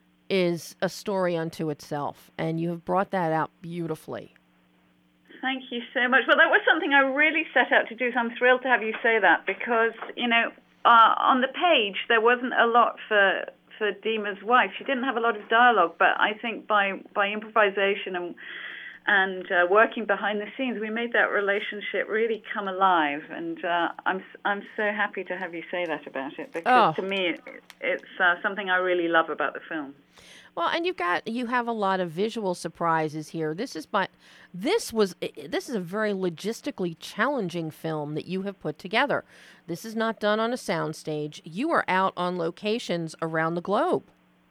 is a story unto itself. And you have brought that out beautifully. Thank you so much. Well, that was something I really set out to do. So I'm thrilled to have you say that because, you know, uh, on the page, there wasn't a lot for for Dima's wife. She didn't have a lot of dialogue, but I think by by improvisation and and uh, working behind the scenes, we made that relationship really come alive. And uh, I'm I'm so happy to have you say that about it because oh. to me, it, it's uh, something I really love about the film. Well, and you've got you have a lot of visual surprises here. This is by this was this is a very logistically challenging film that you have put together. This is not done on a soundstage. You are out on locations around the globe.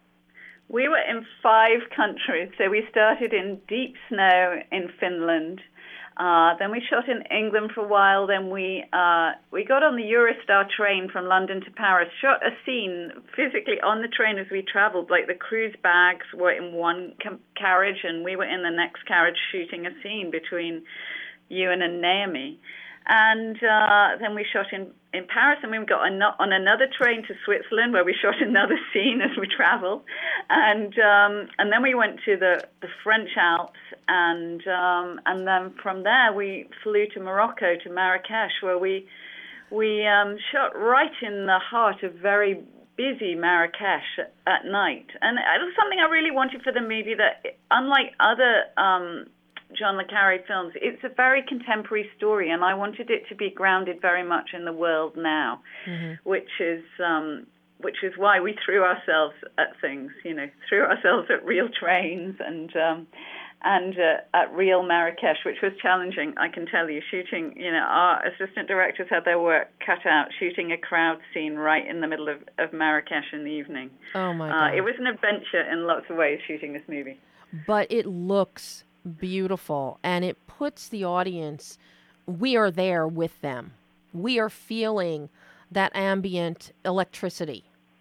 We were in five countries. So we started in deep snow in Finland. Uh, then we shot in England for a while. Then we uh, we got on the Eurostar train from London to Paris, shot a scene physically on the train as we traveled. Like the cruise bags were in one com- carriage and we were in the next carriage shooting a scene between Ewan and Naomi. And uh, then we shot in, in Paris, and we got on, on another train to Switzerland, where we shot another scene as we traveled. And um, and then we went to the, the French Alps, and um, and then from there we flew to Morocco, to Marrakesh, where we we um, shot right in the heart of very busy Marrakesh at, at night. And it was something I really wanted for the movie, that unlike other Um, John le Carré films, it's a very contemporary story, and I wanted it to be grounded very much in the world now, mm-hmm. which is um, which is why we threw ourselves at things, you know, threw ourselves at real trains and um, and uh, at real Marrakesh, which was challenging, I can tell you. Shooting, you know, our assistant directors had their work cut out, shooting a crowd scene right in the middle of, of Marrakesh in the evening. Oh my God! Uh, it was an adventure in lots of ways, shooting this movie. But it looks beautiful, and it puts the audience, we are there with them. We are feeling that ambient electricity.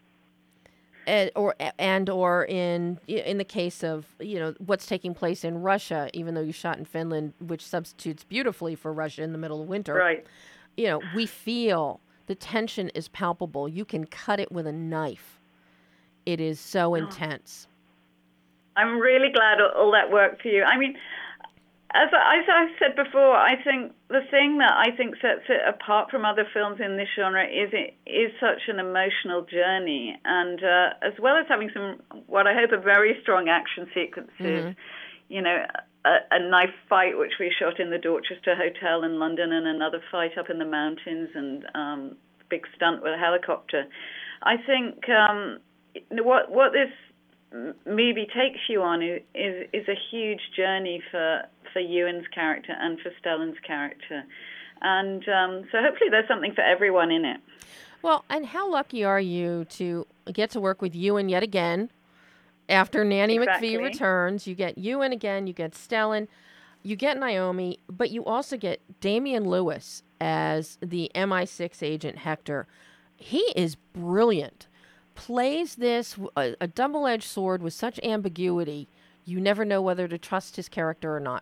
And, or and or in in the case of, you know, what's taking place in Russia, even though you shot in Finland, which substitutes beautifully for Russia in the middle of winter. Right. You know, we feel the tension is palpable. You can cut it with a knife. It is so intense. I'm really glad all that worked for you. I mean, as I, as I said before, I think the thing that I think sets it apart from other films in this genre is it is such an emotional journey, and uh, as well as having some, what I hope are very strong action sequences, mm-hmm. you know, a, a knife fight which we shot in the Dorchester Hotel in London, and another fight up in the mountains, and um, big stunt with a helicopter. I think um, what what this movie takes you on is, is is a huge journey for for Ewan's character and for Stellan's character, and um, so hopefully there's something for everyone in it. Well, and how lucky are you to get to work with Ewan yet again? After Nanny exactly. McPhee returns, you get Ewan again, you get Stellan, you get Naomi, but you also get Damian Lewis as the M I six agent Hector. He is brilliant. Plays this a, a double-edged sword with such ambiguity, you never know whether to trust his character or not.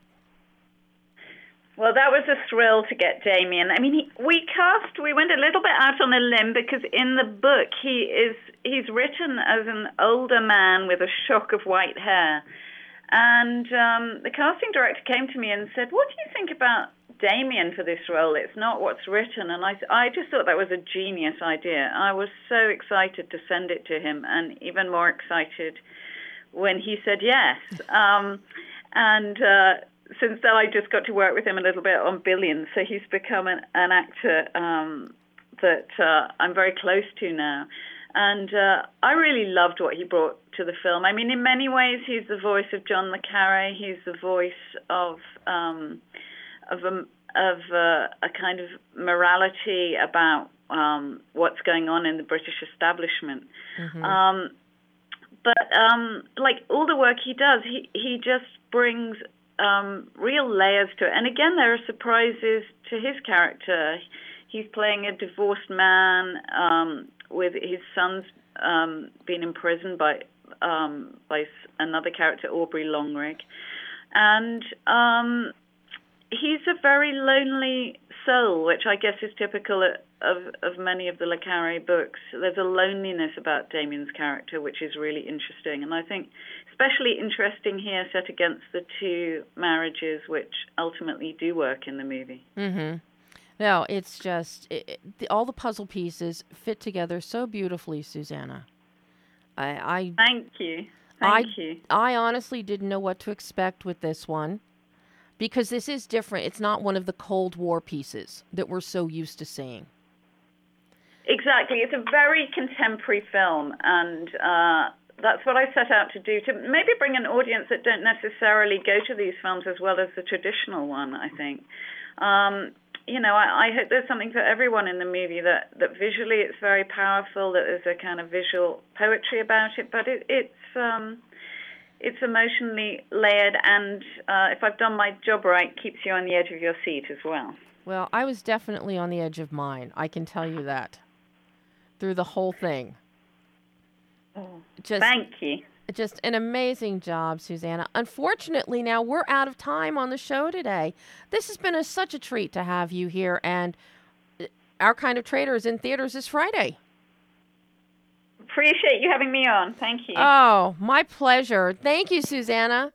Well, that was a thrill to get Damian. I mean, he, we cast, we went a little bit out on a limb, because in the book he is he's written as an older man with a shock of white hair. And um, the casting director came to me and said, "What do you think about Damian for this role? It's not what's written." And I, I just thought that was a genius idea. I was so excited to send it to him, and even more excited when he said yes. Um, and uh, since then, I just got to work with him a little bit on Billions, so he's become an, an actor um, that uh, I'm very close to now. And uh, I really loved what he brought to the film. I mean, in many ways, he's the voice of John le Carré. He's the voice of um, of a of a, a kind of morality about um, what's going on in the British establishment. Mm-hmm. Um, but um, like all the work he does, he he just brings um, real layers to it. And again, there are surprises to his character. He's playing a divorced man um, with his son's um, being imprisoned by um, by another character, Aubrey Longrig, and um, he's a very lonely soul, which I guess is typical of of many of the le Carré books. There's a loneliness about Damian's character, which is really interesting, and I think especially interesting here, set against the two marriages, which ultimately do work in the movie. Mm-hmm. No, it's just it, it, the, all the puzzle pieces fit together so beautifully, Susanna. I, I thank you. Thank I, you. I honestly didn't know what to expect with this one, because this is different. It's not one of the Cold War pieces that we're so used to seeing. Exactly. It's a very contemporary film, and uh, that's what I set out to do, to maybe bring an audience that don't necessarily go to these films as well as the traditional one, I think. Um, You know, I, I hope there's something for everyone in the movie, that, that visually it's very powerful, that there's a kind of visual poetry about it, but it, it's um, it's emotionally layered, and uh, if I've done my job right, keeps you on the edge of your seat as well. Well, I was definitely on the edge of mine, I can tell you that, through the whole thing. Oh, Just, thank you. Just an amazing job, Susanna. Unfortunately, now we're out of time on the show today. This has been a, such a treat to have you here, and Our Kind of Traitor is in theaters this Friday. Appreciate you having me on. Thank you. Oh, my pleasure. Thank you, Susanna.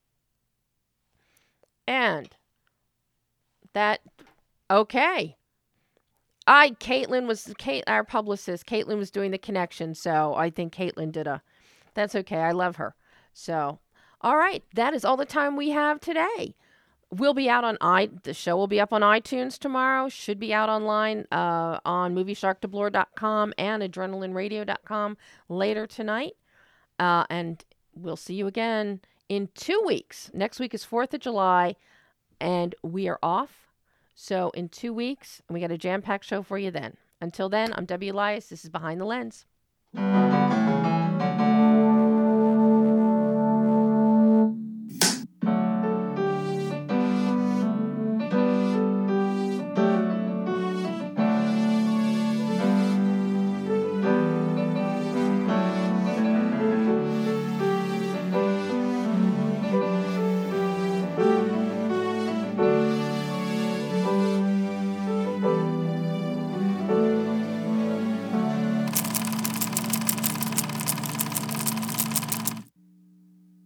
And that, okay. I, Caitlin was, Kate, our publicist, Caitlin was doing the connection, so I think Caitlin did a, that's okay. I love her. So, all right. That is all the time we have today. We'll be out on i. The show will be up on iTunes tomorrow. Should be out online uh, on movie shark double o dot com and adrenaline radio dot com later tonight. Uh, and we'll see you again in two weeks. Next week is fourth of July, and we are off. So in two weeks, we got a jam-packed show for you then. Until then, I'm Debbie Elias. This is Behind the Lens.